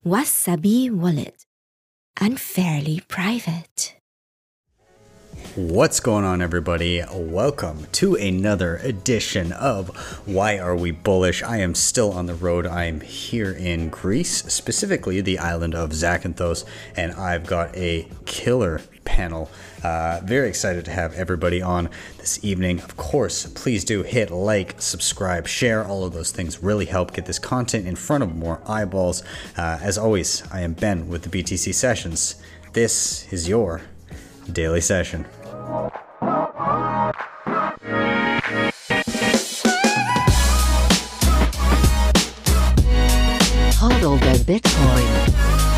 Wasabi Wallet. Unfairly private. What's going on, everybody? Welcome to another edition of Why Are We Bullish? I am still on the road. I'm here in Greece, specifically the island of Zakynthos, and I've got a killer panel. Very excited to have everybody on this evening. Of course, please do hit like, subscribe, share. All of those things really help get this content in front of more eyeballs. As always, I am Ben with the BTC Sessions. This is your daily session. Hodl the Bitcoin.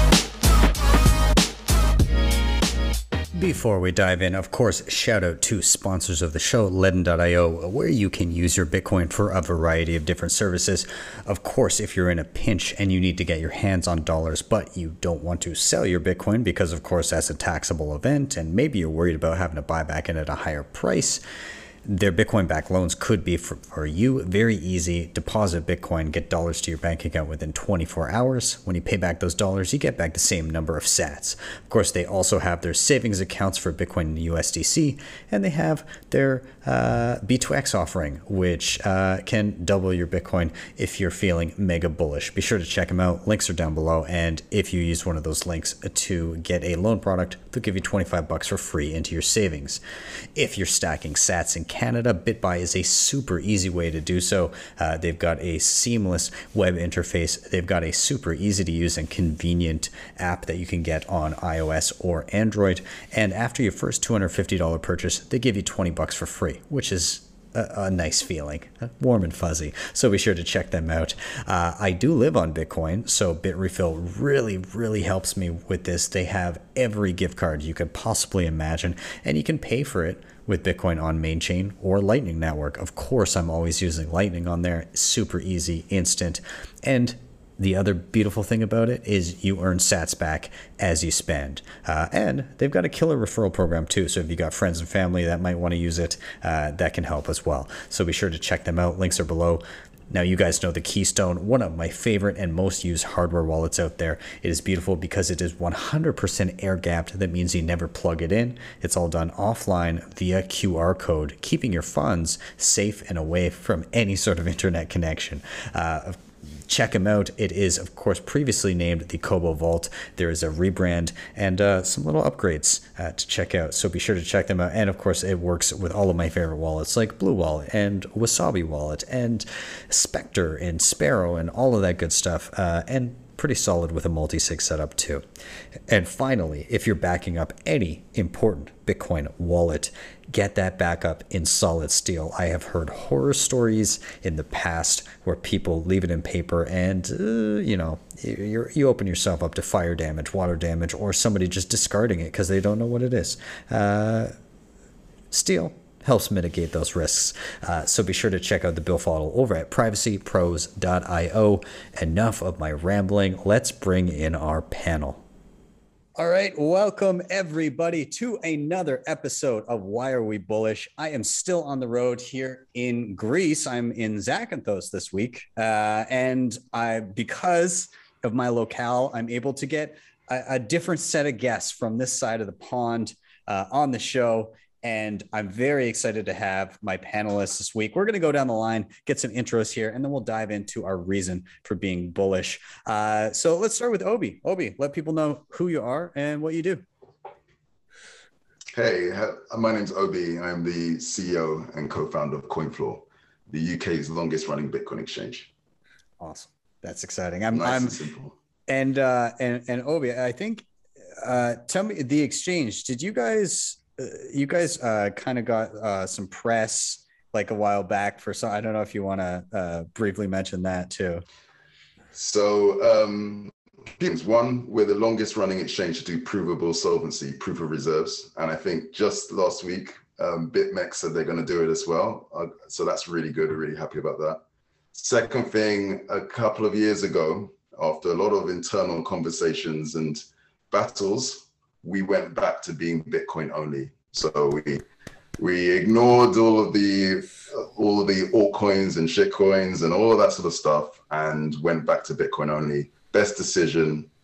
Before we dive in, of course, shout out to sponsors of the show, Ledn.io, where you can use your Bitcoin for a variety of different services. Of course, if you're in a pinch and you need to get your hands on dollars, but you don't want to sell your Bitcoin because, of course, that's a taxable event, and maybe you're worried about having to buy back in at a higher price, their Bitcoin-backed loans could be for you. Very easy. Deposit Bitcoin, get dollars to your bank account within 24 hours. When you pay back those dollars, you get back the same number of sats. Of course, they also have their savings accounts for Bitcoin and USDC, and they have their B2X offering, which can double your Bitcoin if you're feeling mega bullish. Be sure to check them out. Links are down below, and if you use one of those links to get a loan product, they'll give you $25 for free into your savings. If you're stacking sats in Canada, BitBuy is a super easy way to do so. They've got a seamless web interface. They've got a super easy to use and convenient app that you can get on iOS or Android. And after your first $250 purchase, they give you $20 for free, which is a nice feeling, warm and fuzzy. So be sure to check them out. I do live on Bitcoin, so Bitrefill really helps me with this. They have every gift card you could possibly imagine, and you can pay for it with Bitcoin on main chain or Lightning Network. Of course, I'm always using Lightning on there. Super easy, instant. And the other beautiful thing about it is you earn sats back as you spend. And they've got a killer referral program too. So if you got friends and family that might want to use it, that can help as well. So be sure to check them out. Links are below. Now, you guys know the Keystone, one of my favorite and most used hardware wallets out there. It is beautiful because it is 100% air-gapped. That means you never plug it in. It's all done offline via QR code, keeping your funds safe and away from any sort of internet connection. Check them out. It is, of course, previously named the Kobo Vault. There is a rebrand and some little upgrades to check out. So be sure to check them out. And, of course, it works with all of my favorite wallets like Blue Wallet and Wasabi Wallet and Spectre and Sparrow and all of that good stuff. And pretty solid with a multi-sig setup too. And finally, if you're backing up any important Bitcoin wallet, get that backup in solid steel. I have heard horror stories in the past where people leave it in paper and, you open yourself up to fire damage, water damage, or somebody just discarding it because they don't know what it is. Steel helps mitigate those risks. So be sure to check out the bill file over at privacypros.io. Enough of my rambling. Let's bring in our panel. All right, welcome everybody to another episode of Why Are We Bullish? I am still on the road here in Greece. I'm in Zakynthos this week, and because of my locale, I'm able to get a different set of guests from this side of the pond on the show. And I'm very excited to have my panelists this week. We're going to go down the line, get some intros here, and then we'll dive into our reason for being bullish. So let's start with Obi. Obi, let people know who you are and what you do. Hey, my name's Obi. I'm the CEO and co-founder of CoinFloor, the UK's longest running Bitcoin exchange. Awesome. That's exciting. And simple. And Obi, I think, tell me the exchange, did you guys kind of got some press like a while back for some, I don't know if you want to briefly mention that too. So one, we're the longest running exchange to do provable solvency, proof of reserves. And I think just last week, BitMEX said they're going to do it as well. So that's really good. We're really happy about that. Second thing, a couple of years ago, after a lot of internal conversations and battles, we went back to being Bitcoin only. So we ignored all of the altcoins and shitcoins and all of that sort of stuff and went back to Bitcoin only. Best decision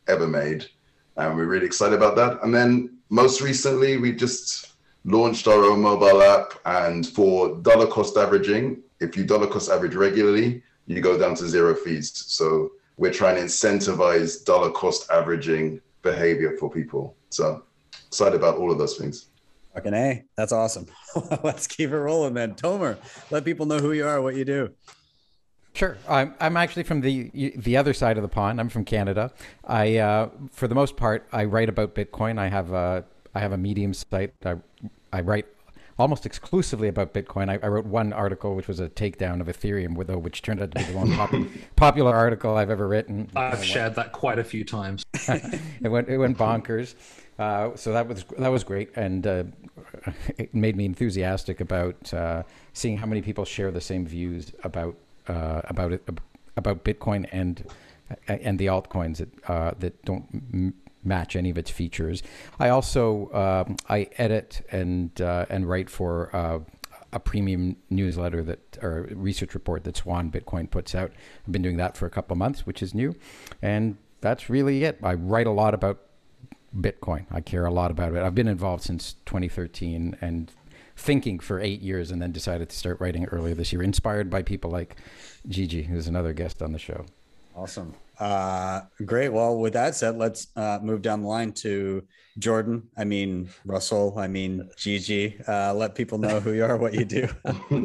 ever made. And we're really excited about that. And then most recently, we just launched our own mobile app. And for dollar cost averaging, if you dollar cost average regularly, you go down to 0 fees. So we're trying to incentivize dollar cost averaging behavior for people. So excited about all of those things. Fucking A. That's awesome. Let's keep it rolling, then. Tomer, let people know who you are, what you do. Sure. I'm actually from the other side of the pond. I'm from Canada. For the most part, I write about Bitcoin. I have a Medium site. I write almost exclusively about Bitcoin. I wrote one article, which was a takedown of Ethereum, which turned out to be the most popular article I've ever written. I've shared that quite a few times. It went bonkers. So that was great, and it made me enthusiastic about seeing how many people share the same views about Bitcoin and the altcoins that don't match any of its features. I also I edit and write for a premium newsletter or research report that Swan Bitcoin puts out. I've been doing that for a couple of months, which is new, and that's really it. I write a lot about Bitcoin. I care a lot about it. I've been involved since 2013 and thinking for 8 years, and then decided to start writing earlier this year, inspired by people like Gigi, who's another guest on the show. Awesome. Great. Well, with that said, let's move down the line to Jordan. I mean, Russell. I mean, Gigi. Let people know who you are, what you do.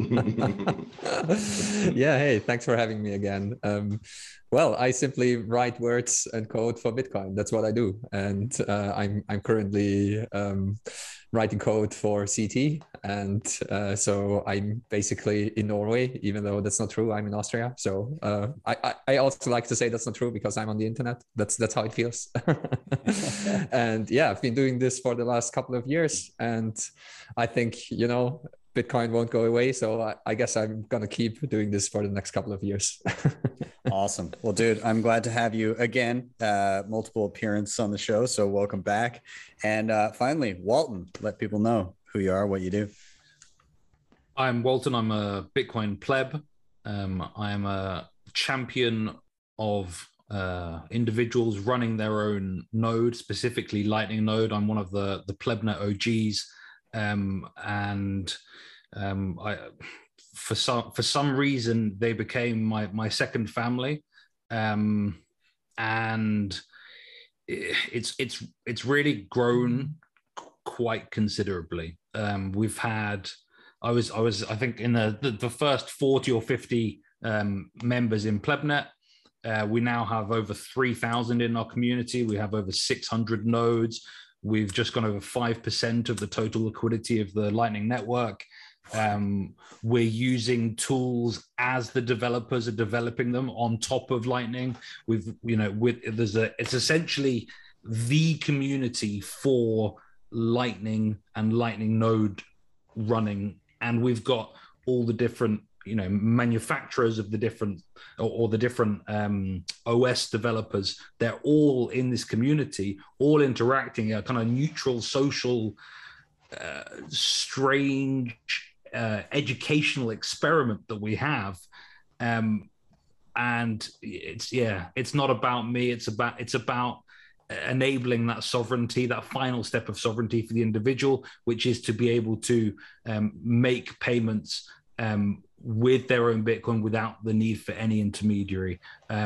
Yeah. Hey, thanks for having me again. Well, I simply write words and code for Bitcoin. That's what I do. And I'm currently writing code for CT. And so I'm basically in Norway, even though that's not true. I'm in Austria. So I also like to say that's not true because I'm on the internet. That's how it feels. And yeah, I've been doing this for the last couple of years. And I think, Bitcoin won't go away. So I guess I'm going to keep doing this for the next couple of years. Awesome. Well, dude, I'm glad to have you again. Multiple appearance on the show. So welcome back. And finally, Walton, let people know who you are, what you do. I'm Walton. I'm a Bitcoin pleb. I am a champion of individuals running their own node, specifically Lightning node. I'm one of the plebnet OGs. For some reason they became my second family, and it's really grown quite considerably. We've had I think in the first 40 or 50 members in plebnet. We now have over 3,000 in our community. We have over 600 nodes. We've just gone over 5% of the total liquidity of the Lightning Network. We're using tools as the developers are developing them on top of Lightning. It's essentially the community for Lightning and Lightning node running, and we've got all the different manufacturers of the different or the different OS developers. They're all in this community, all interacting, a kind of neutral, social, strange educational experiment that we have. And it's not about me. It's about enabling that sovereignty, that final step of sovereignty for the individual, which is to be able to make payments with their own Bitcoin without the need for any intermediary.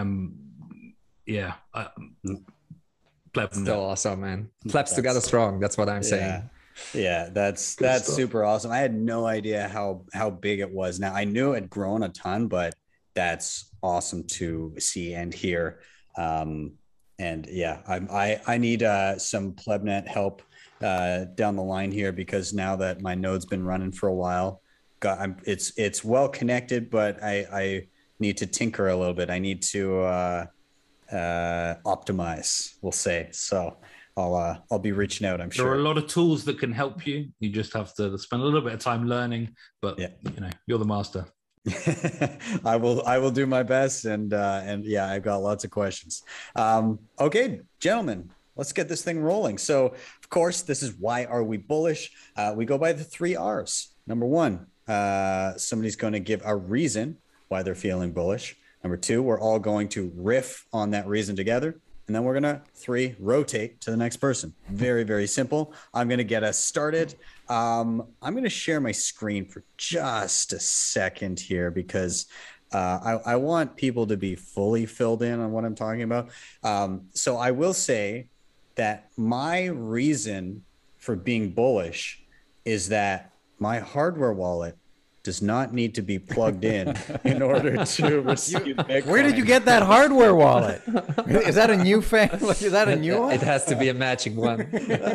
Still awesome, man. Plebs together strong. That's what I'm saying. Yeah, that's super awesome. I had no idea how big it was. Now I knew it had grown a ton, but that's awesome to see and hear. And yeah, I need some plebnet help down the line here, because now that my node's been running for a while, it's well connected, but I need to tinker a little bit. I need to optimize, we'll say. So I'll be reaching out, I'm sure. There are a lot of tools that can help you. You just have to spend a little bit of time learning, but you're the master. I will do my best, and yeah, I've got lots of questions. Okay, gentlemen, let's get this thing rolling. So of course, this is Why Are We Bullish? We go by the 3 R's. Number 1, somebody's going to give a reason why they're feeling bullish. Number 2, we're all going to riff on that reason together. and then we're going to 3 rotate to the next person. Very, very simple. I'm going to get us started. I'm going to share my screen for just a second here because I want people to be fully filled in on what I'm talking about. So I will say that my reason for being bullish is that my hardware wallet does not need to be plugged in order to receive Bitcoin. Where did you get that hardware wallet? Is that a new family? Is that a new one? It has to be a matching one.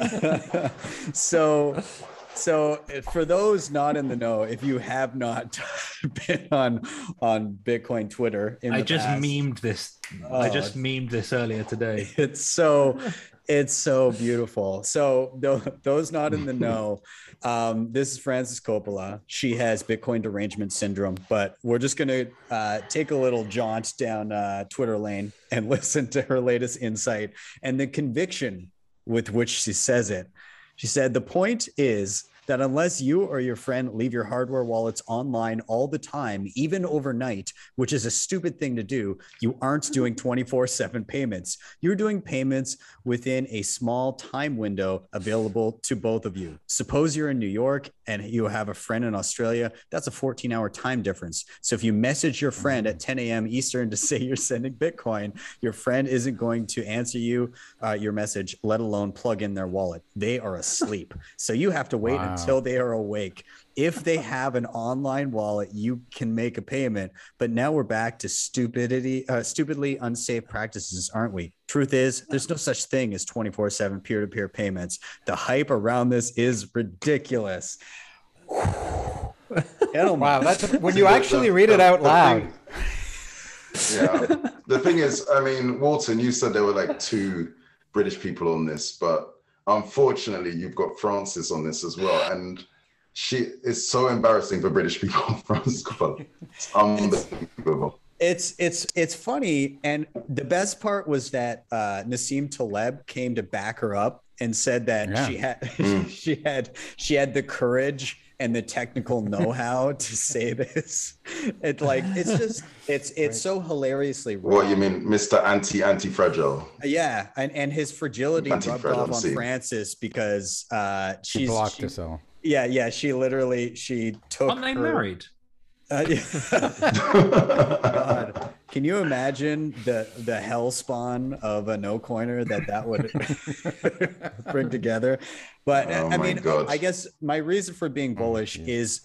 So for those not in the know, if you have not been on Bitcoin Twitter in the just past, memed this. I just memed this earlier today. It's so beautiful. So those not in the know, this is Frances Coppola. She has Bitcoin derangement syndrome, but we're just going to take a little jaunt down Twitter lane and listen to her latest insight and the conviction with which she says it. She said, the point is that unless you or your friend leave your hardware wallets online all the time, even overnight, which is a stupid thing to do, you aren't doing 24/7 payments. You're doing payments within a small time window available to both of you. Suppose you're in New York and you have a friend in Australia. That's a 14-hour time difference. So if you message your friend at 10 a.m. Eastern to say you're sending Bitcoin, your friend isn't going to answer you your message, let alone plug in their wallet. They are asleep. So you have to wait until they are awake. If they have an online wallet, you can make a payment. But now we're back to stupidly unsafe practices, aren't we? Truth is, there's no such thing as 24/7 peer-to-peer payments. The hype around this is ridiculous. Wow, that's when you actually read it out loud. Yeah. The thing is, I mean, Walton, you said there were like 2 British people on this, but unfortunately, you've got Frances on this as well. And she is so embarrassing for British people. Frances Coppola. It's unbelievable. It's funny, and the best part was that Nassim Taleb came to back her up and said that she had the courage and the technical know-how to say this. It's so hilariously wrong. What you mean, Mr. Anti-Fragile? Yeah, and his fragility rubbed off on Frances because she blocked us all. Yeah, she took. Aren't they married? God. Can you imagine the hell spawn of a no coiner that would bring together? But I mean, I guess my reason for being bullish is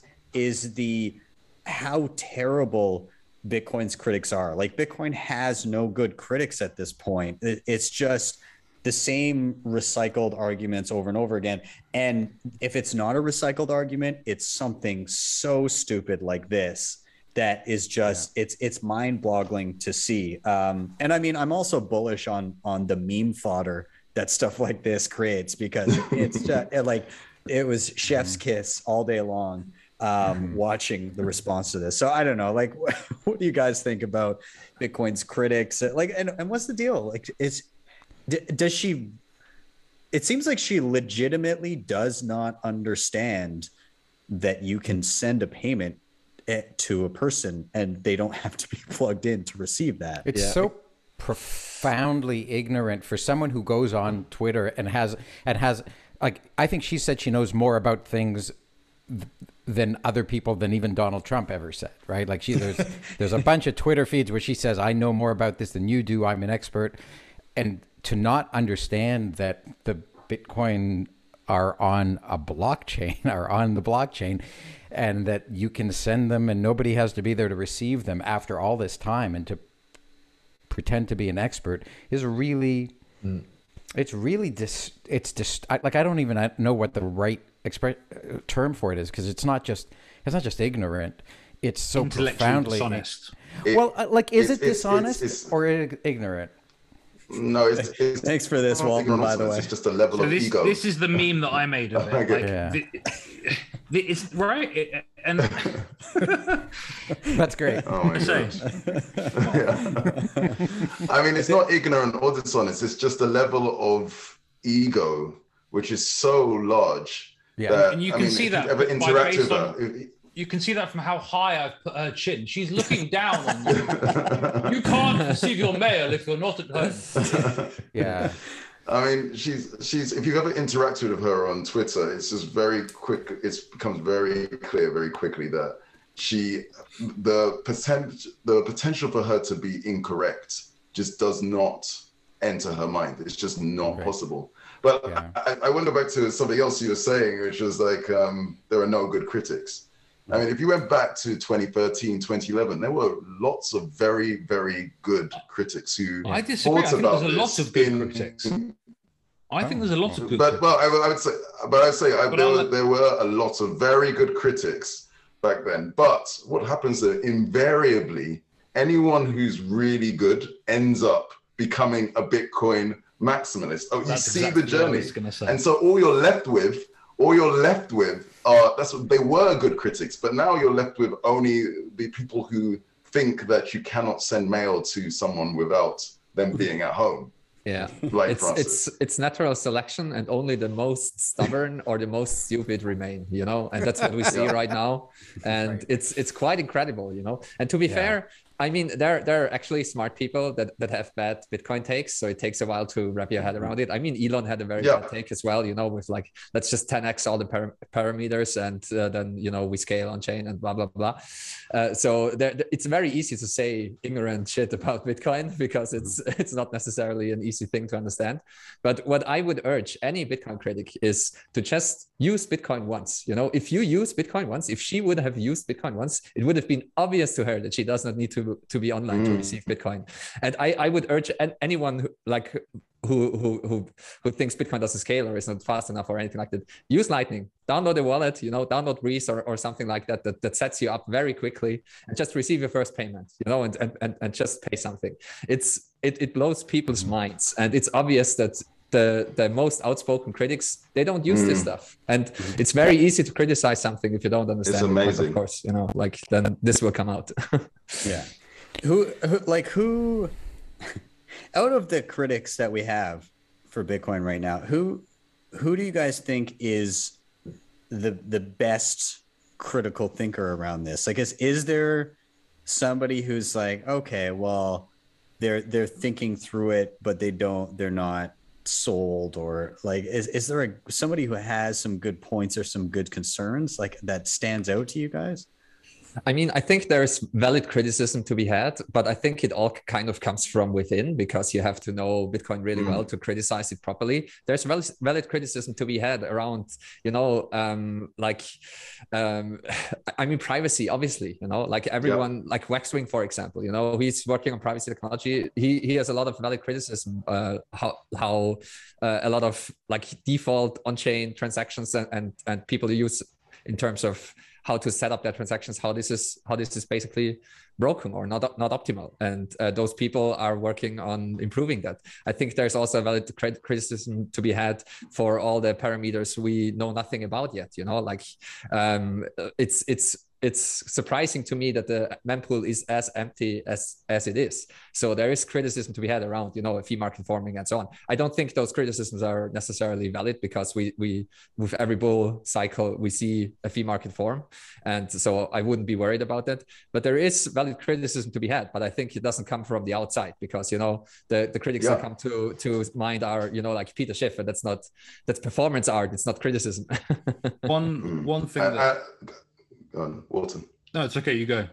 how terrible Bitcoin's critics are. Like, Bitcoin has no good critics at this point. It's just the same recycled arguments over and over again. And if it's not a recycled argument, it's something so stupid like this that is just, it's mind-boggling to see. And I mean, I'm also bullish on the meme fodder that stuff like this creates, because it's just like, it was chef's kiss all day long watching the response to this. So I don't know, like, what do you guys think about Bitcoin's critics? Like, and what's the deal? Like, does she, it seems like she legitimately does not understand that you can send a payment to a person and they don't have to be plugged in to receive that. It's so profoundly ignorant for someone who goes on Twitter and has like, I think she said she knows more about things than other people than even Donald Trump ever said, right? Like, there's a bunch of Twitter feeds where she says, I know more about this than you do, I'm an expert. And to not understand that the Bitcoin are on a blockchain, are on the blockchain, and that you can send them and nobody has to be there to receive them after all this time, and to pretend to be an expert is really, it's really like, I don't even know what the right term for it is, because it's not just ignorant. It's so profoundly dishonest. Is it dishonest or ignorant? No, it's thanks for this, Walter, by the way. It's just a level of ego. This is the meme that I made of it. It's right, and that's great. Oh my gosh. I mean, it's not ignorant or dishonest. It's just a level of ego which is so large. Yeah, and you can see that if you ever interact with her. You can see that from how high I've put her chin. She's looking down on you. You can't receive your mail if you're not at home. Yeah. I mean, she's if you ever interacted with her on Twitter, it's just very quick. It becomes very clear very quickly that the potential for her to be incorrect just does not enter her mind. It's just not possible. But yeah. I want to go back to something else you were saying, which was like, there are no good critics. I mean, if you went back to 2013, 2011, there were lots of very, very good critics who I disagree. I think there's a lot of good critics. I think there's a lot of good critics. Well, I would say there were a lot of very good critics back then. But what happens is invariably, anyone who's really good ends up becoming a Bitcoin maximalist. Oh, you see the journey. And so all you're left with are, that's what they were good critics, but now you're left with only the people who think that you cannot send mail to someone without them being at home. Yeah, like it's natural selection, and only the most stubborn or the most stupid remain, you know, and that's what we see right now. And it's quite incredible, you know. And to be fair, I mean, there are actually smart people that have bad Bitcoin takes, so it takes a while to wrap your head around it. I mean, Elon had a very bad take as well, you know, with like, let's just 10x all the parameters, and then, you know, we scale on chain and blah, blah, blah. So it's very easy to say ignorant shit about Bitcoin because it's not necessarily an easy thing to understand. But what I would urge any Bitcoin critic is to just use Bitcoin once. You know, if you use Bitcoin once, if she would have used Bitcoin once, it would have been obvious to her that she does not need to be online to receive Bitcoin. And I would urge anyone who thinks Bitcoin doesn't scale or is not fast enough or anything like that, use Lightning, download a wallet, you know, download Reese or something like that sets you up very quickly, and just receive your first payment, you know, and just pay something. It blows people's minds, and it's obvious that the most outspoken critics, they don't use this stuff, and it's very easy to criticize something if you don't understand. It's amazing, of course, you know, like then this will come out. Yeah. Who out of the critics that we have for Bitcoin right now, who do you guys think is the best critical thinker around this? Like, is there somebody who's like, okay, well, they're thinking through it, but they're not sold, or like, is there somebody who has some good points or some good concerns like that stands out to you guys? I mean, I think there's valid criticism to be had, but I think it all kind of comes from within, because you have to know Bitcoin really well to criticize it properly. There's valid criticism to be had around, you know, I mean, privacy, obviously, you know, like everyone, like Waxwing, for example, you know, he's working on privacy technology. He has a lot of valid criticism, how a lot of like default on-chain transactions and people use in terms of how to set up their transactions, how this is basically broken or not optimal, and those people are working on improving that. I think there's also a valid criticism to be had for all the parameters we know nothing about yet. You know, like it's surprising to me that the mempool is as empty as it is. So there is criticism to be had around, you know, fee market forming and so on. I don't think those criticisms are necessarily valid, because we with every bull cycle we see a fee market form, and so I wouldn't be worried about that. But there is valid criticism to be had, but I think it doesn't come from the outside, because, you know, the critics that come to mind are, you know, like Peter Schiff, and that's performance art. It's not criticism. One thing that. Go on, Walton. No, it's okay. You go.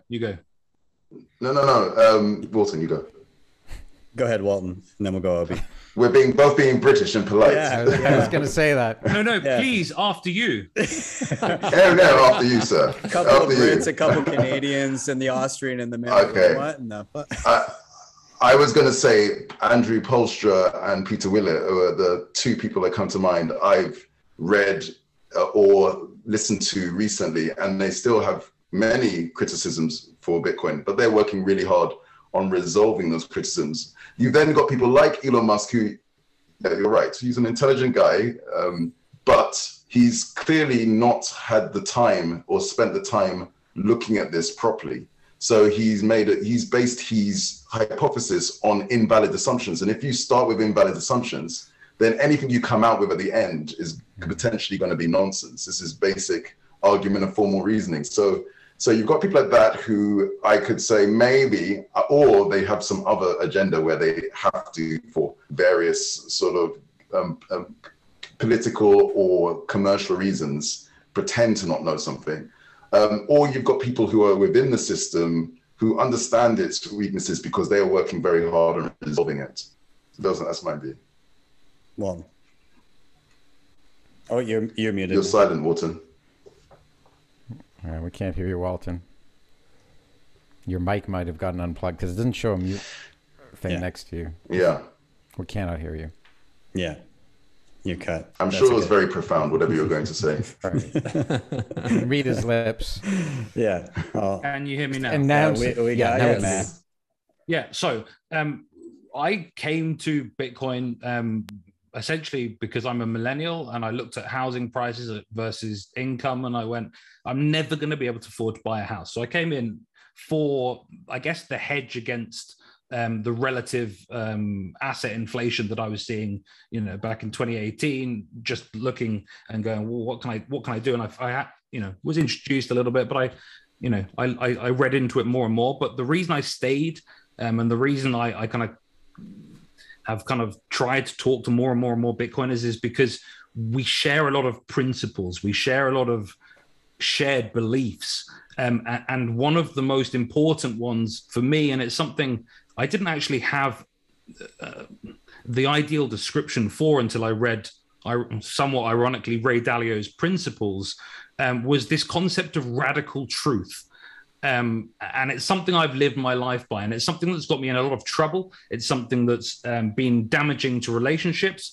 No. Walton, you go. Go ahead, Walton, and then we'll go Obi. We're both being British and polite. Yeah, I was going to say that. No, please, after you. No, after you, sir. A couple of Brits, a couple Canadians, and the Austrian and the American. Okay. What in the fuck? I was going to say Andrew Polstra and Peter Willett are the two people that come to mind. I've read or listened to recently, and they still have many criticisms for Bitcoin, but they're working really hard on resolving those criticisms. You've then got people like Elon Musk, who, you're right, he's an intelligent guy, but he's clearly not had the time or spent the time looking at this properly. So he's based his hypothesis on invalid assumptions. And if you start with invalid assumptions, then anything you come out with at the end is potentially going to be nonsense. This is basic argument and formal reasoning. So you've got people like that who I could say maybe, or they have some other agenda where they have to, for various sort of political or commercial reasons, pretend to not know something. Or you've got people who are within the system who understand its weaknesses because they are working very hard on resolving it. That's my view. Well, oh, you're muted. You're silent, Walton. We can't hear you, Walton. Your mic might have gotten unplugged because it doesn't show a mute thing next to you. Yeah. We cannot hear you. Yeah. You cut. I'm sure it was very profound, whatever you're going to say. Read his lips. Yeah. Can you hear me now? And now we got it, man. Yeah. So I came to Bitcoin essentially because I'm a millennial, and I looked at housing prices versus income, and I went, I'm never going to be able to afford to buy a house. So I came in for, I guess, the hedge against the relative asset inflation that I was seeing, back in 2018, just looking and going, well, what can I do? And I was introduced a little bit, but I read into it more and more. But the reason I stayed, and the reason I have tried to talk to more and more and more Bitcoiners is because we share a lot of principles. We share a lot of shared beliefs. And one of the most important ones for me, and it's something I didn't actually have the ideal description for until I read, somewhat ironically, Ray Dalio's Principles, was this concept of radical truth. And it's something I've lived my life by, and it's something that's got me in a lot of trouble. It's something that's been damaging to relationships.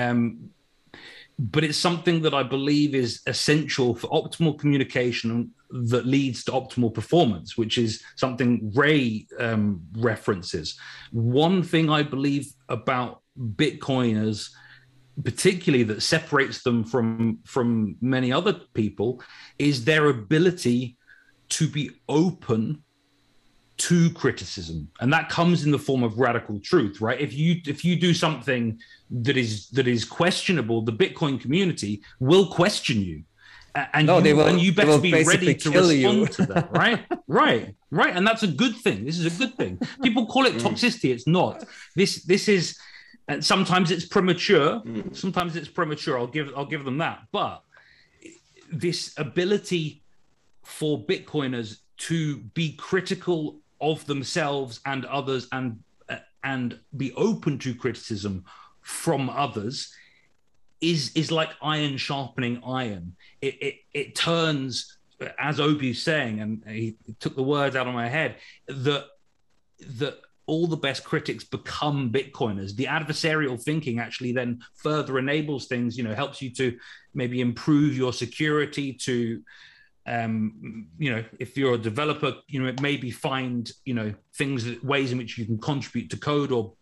But it's something that I believe is essential for optimal communication that leads to optimal performance, which is something Ray references. One thing I believe about Bitcoiners, particularly that separates them from many other people, is their ability to be open to criticism, and that comes in the form of radical truth, right? If you do something that is questionable, the Bitcoin community will question you, and you better be ready to respond to that, right? right, and that's a good thing. This is a good thing. People call it toxicity. It's not. This is, and sometimes it's premature. Sometimes it's premature. I'll give them that. But this ability for Bitcoiners to be critical of themselves and others, and be open to criticism from others is like iron sharpening iron. It turns, as Obi's saying, and he took the words out of my head, that all the best critics become Bitcoiners. The adversarial thinking actually then further enables things, helps you to maybe improve your security, to if you're a developer, maybe find, ways in which you can contribute to code or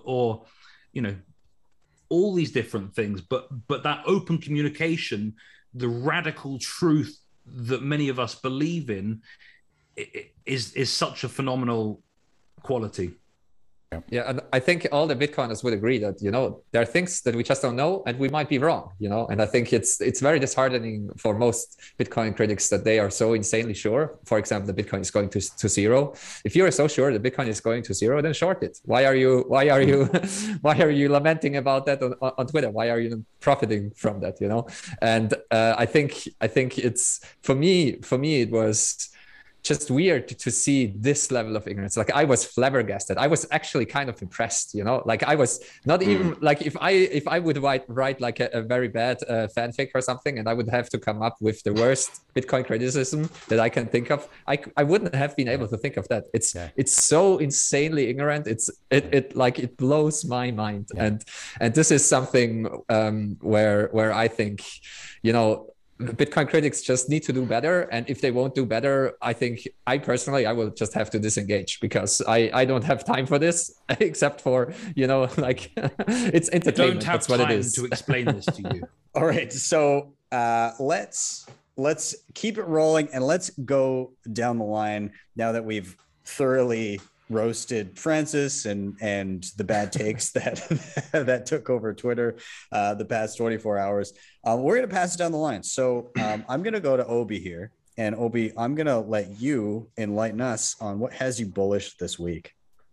all these different things. But that open communication, the radical truth that many of us believe in, is such a phenomenal quality. Yeah, and I think all the Bitcoiners would agree that, there are things that we just don't know, and we might be wrong, and I think it's very disheartening for most Bitcoin critics that they are so insanely sure. For example, the Bitcoin is going to zero. If you are so sure the Bitcoin is going to zero, then short it. Why are you lamenting about that on Twitter? Why are you profiting from that, And I think it's, for me it was just weird to see this level of ignorance. Like, I was flabbergasted. I was actually kind of impressed, like I was not even like, if I would write like a very bad fanfic or something, and I would have to come up with the worst Bitcoin criticism that I can think of, I wouldn't have been able to think of that. It's so insanely ignorant. It blows my mind. And this is something where I think, Bitcoin critics just need to do better. And if they won't do better, I think I will just have to disengage, because I don't have time for this, except for, it's entertainment. I don't have That's what time it is. to explain this to you. All right. So let's keep it rolling, and let's go down the line now that we've thoroughly roasted Francis and the bad takes that took over Twitter the past 24 hours. We're going to pass it down the line. So I'm going to go to Obi here. And Obi, I'm going to let you enlighten us on what has you bullish this week.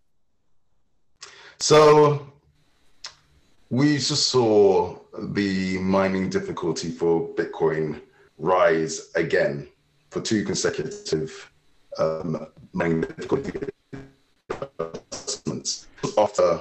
So we just saw the mining difficulty for Bitcoin rise again for 2 consecutive mining difficulty adjustments after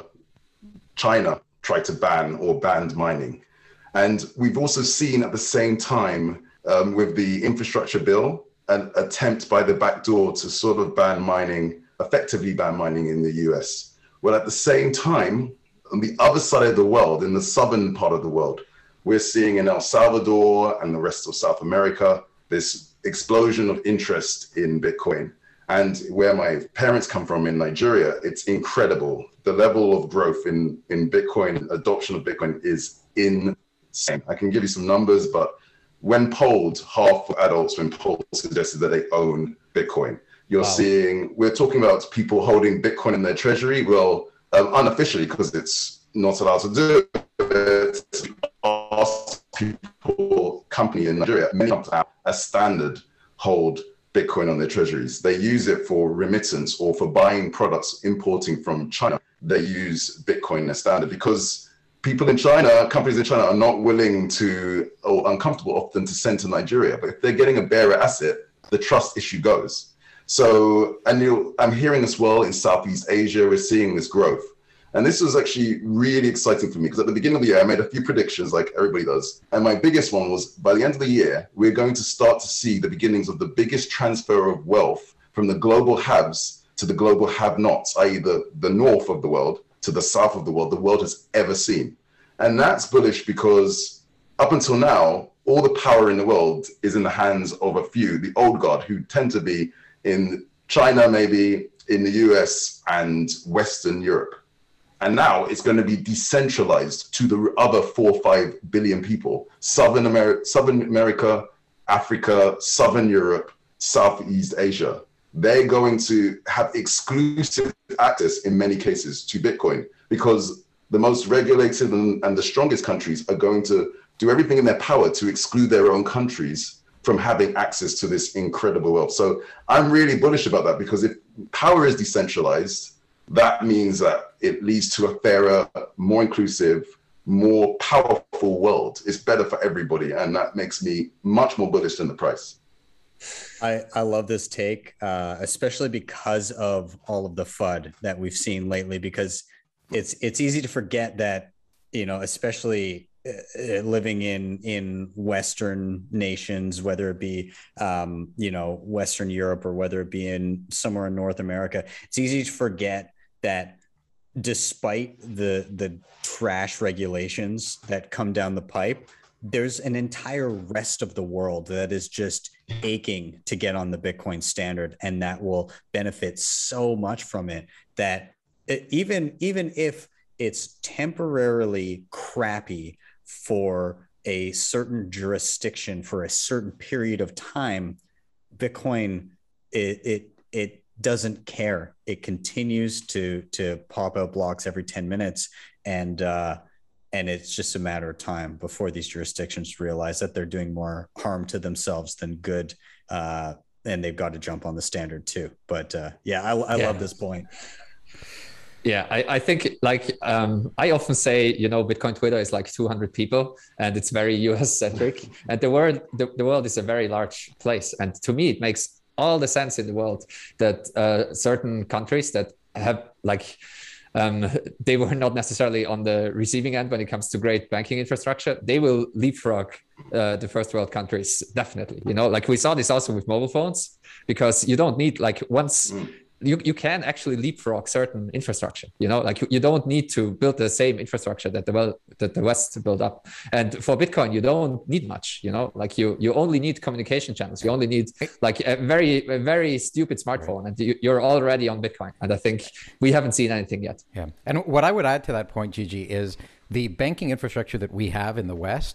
China tried to banned mining. And we've also seen at the same time with the infrastructure bill, an attempt by the back door to sort of effectively ban mining in the US. Well, at the same time, on the other side of the world, in the southern part of the world, we're seeing in El Salvador and the rest of South America, this explosion of interest in Bitcoin. And where my parents come from in Nigeria, it's incredible. The level of growth in Bitcoin, adoption of Bitcoin is insane. I can give you some numbers, but when polled, half of adults when polled suggested that they own Bitcoin. You're seeing, we're talking about people holding Bitcoin in their treasury. Well, unofficially, because it's not allowed to do it, ask people, company in Nigeria, many as standard hold Bitcoin on their treasuries. They use it for remittance or for buying products importing from China. They use Bitcoin as standard because people in China, companies in China are not willing to, or uncomfortable often to send to Nigeria. But if they're getting a bearer asset, the trust issue goes. So, and I'm hearing as well in Southeast Asia, we're seeing this growth. And this was actually really exciting for me because at the beginning of the year, I made a few predictions like everybody does. And my biggest one was by the end of the year, we're going to start to see the beginnings of the biggest transfer of wealth from the global haves to the global have-nots, i.e. the north of the world to the south of the world has ever seen. And that's bullish because up until now, all the power in the world is in the hands of a few, the old guard, who tend to be in China, maybe in the US and Western Europe. And now it's going to be decentralized to the other 4 or 5 billion people, Southern America, Africa, Southern Europe, Southeast Asia. They're going to have exclusive access in many cases to Bitcoin because the most regulated and the strongest countries are going to do everything in their power to exclude their own countries from having access to this incredible wealth. So I'm really bullish about that because if power is decentralized, that means that it leads to a fairer, more inclusive, more powerful world. It's better for everybody. And that makes me much more bullish than the price. I love this take, especially because of all of the FUD that we've seen lately, because it's easy to forget that, you know, especially living in Western nations, whether it be, you know, Western Europe or whether it be in somewhere in North America, it's easy to forget that despite the trash regulations that come down the pipe, there's an entire rest of the world that is just aching to get on the Bitcoin standard, and that will benefit so much from it that even if it's temporarily crappy for a certain jurisdiction for a certain period of time, Bitcoin, it doesn't care. It continues to pop out blocks every 10 minutes. And it's just a matter of time before these jurisdictions realize that they're doing more harm to themselves than good. And they've got to jump on the standard too. But I love this point. Yeah, I think like I often say, you know, Bitcoin Twitter is like 200 people and it's very US centric. And the world is a very large place. And to me, it makes all the sense in the world that certain countries that have like, they were not necessarily on the receiving end when it comes to great banking infrastructure. They will leapfrog the first world countries, definitely. You know, like we saw this also with mobile phones, because you don't need like once you can actually leapfrog certain infrastructure. You know, like you don't need to build the same infrastructure that the West built up. And for Bitcoin, you don't need much. You know, like you only need communication channels. You only need like a very stupid smartphone, and you're already on Bitcoin. And I think we haven't seen anything yet. Yeah, and what I would add to that point, Gigi, is the banking infrastructure that we have in the West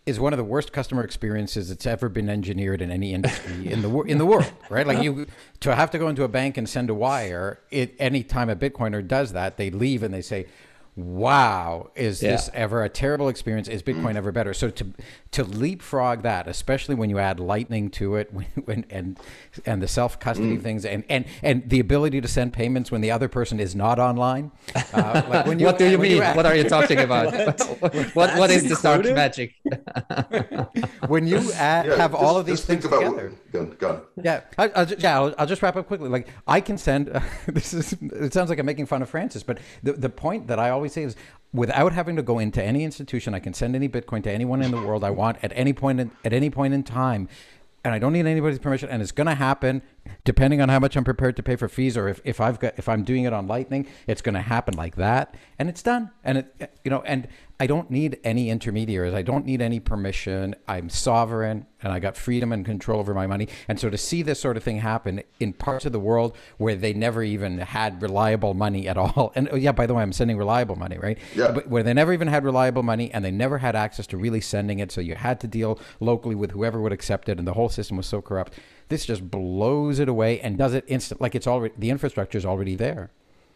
is one of the worst customer experiences that's ever been engineered in any industry in the world, right? Like to have to go into a bank and send a wire. Any time a Bitcoiner does that, they leave and they say, wow, is this ever a terrible experience? Is Bitcoin ever better? So to leapfrog that, especially when you add Lightning to it, and the self-custody things, and the ability to send payments when the other person is not online. Like when what do you mean? What are you talking about? what is this dark magic? When you have all of these things together. Go on. Yeah, I'll just wrap up quickly. Like I can send. It sounds like I'm making fun of Francis, but the point that I always say is, without having to go into any institution, I can send any Bitcoin to anyone in the world I want at any point in time, and I don't need anybody's permission. And it's going to happen depending on how much I'm prepared to pay for fees, or if I'm doing it on Lightning, it's going to happen like that, and it's done. And and I don't need any intermediaries. I don't need any permission. I'm sovereign, and I got freedom and control over my money. And so to see this sort of thing happen in parts of the world where they never even had reliable money at all, and by the way, I'm sending reliable money, right? Yeah. But where they never even had reliable money, and they never had access to really sending it, so you had to deal locally with whoever would accept it, and the whole system was so corrupt. This just blows it away and does it instant, like it's already, the infrastructure is already there.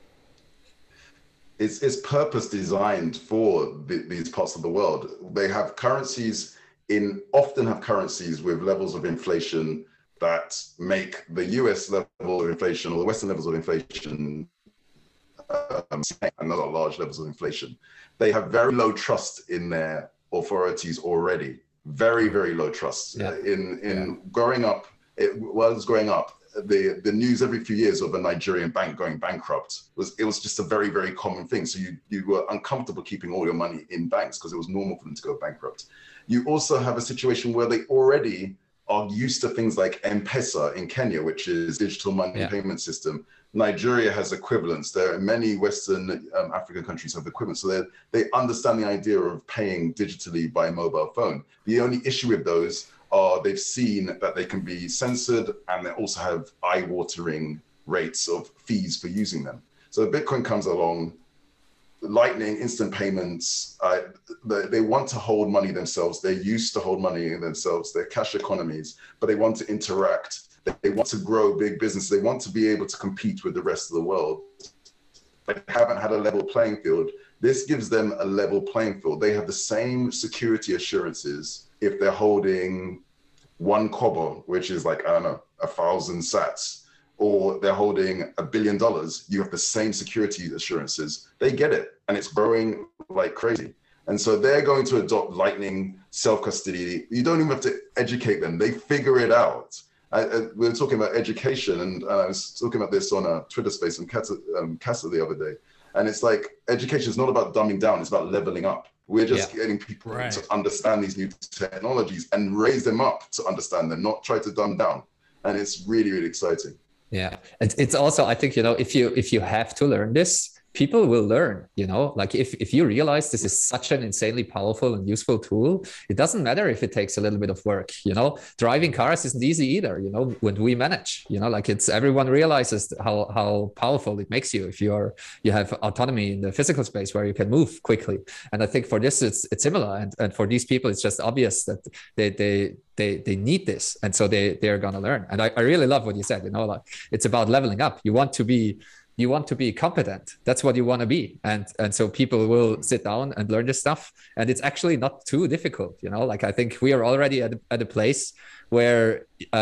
It's purpose designed for these parts of the world. They have currencies often have currencies with levels of inflation that make the US level of inflation or the Western levels of inflation another large levels of inflation. They have very low trust in their authorities already. Very, very low trust. Yeah. Growing up, while I was growing up, the news every few years of a Nigerian bank going bankrupt was just a very, very common thing. So you were uncomfortable keeping all your money in banks because it was normal for them to go bankrupt. You also have a situation where they already are used to things like M-Pesa in Kenya, which is digital money payment system. Nigeria has equivalents. There are many Western African countries have equivalents. So they understand the idea of paying digitally by mobile phone. The only issue with those are they've seen that they can be censored, and they also have eye-watering rates of fees for using them. So Bitcoin comes along, Lightning, instant payments, they want to hold money themselves. They're used to hold money themselves. They're cash economies, but they want to interact. They want to grow big business. They want to be able to compete with the rest of the world. They haven't had a level playing field. This gives them a level playing field. They have the same security assurances if they're holding 1 kobo, which is like, I don't know, 1,000 sats, or they're holding $1 billion, you have the same security assurances. They get it, and it's growing like crazy. And so they're going to adopt Lightning, self-custody. You don't even have to educate them. They figure it out. We were talking about education, and I was talking about this on a Twitter space on Casa the other day. And it's like, education is not about dumbing down, it's about leveling up. We're just getting people to understand these new technologies and raise them up to understand them, not try to dumb down. And it's really, really exciting. Yeah. It's also, I think, if you have to learn this, people will learn, like if you realize this is such an insanely powerful and useful tool, it doesn't matter if it takes a little bit of work, driving cars isn't easy either, when we manage, like everyone realizes how powerful it makes you if you have autonomy in the physical space where you can move quickly. And I think for this, it's similar. And for these people, it's just obvious that they need this. And so they're going to learn. And I really love what you said, like it's about leveling up. You want to be competent. That's what you want to be. And so people will sit down and learn this stuff. And it's actually not too difficult. Like I think we are already at a place where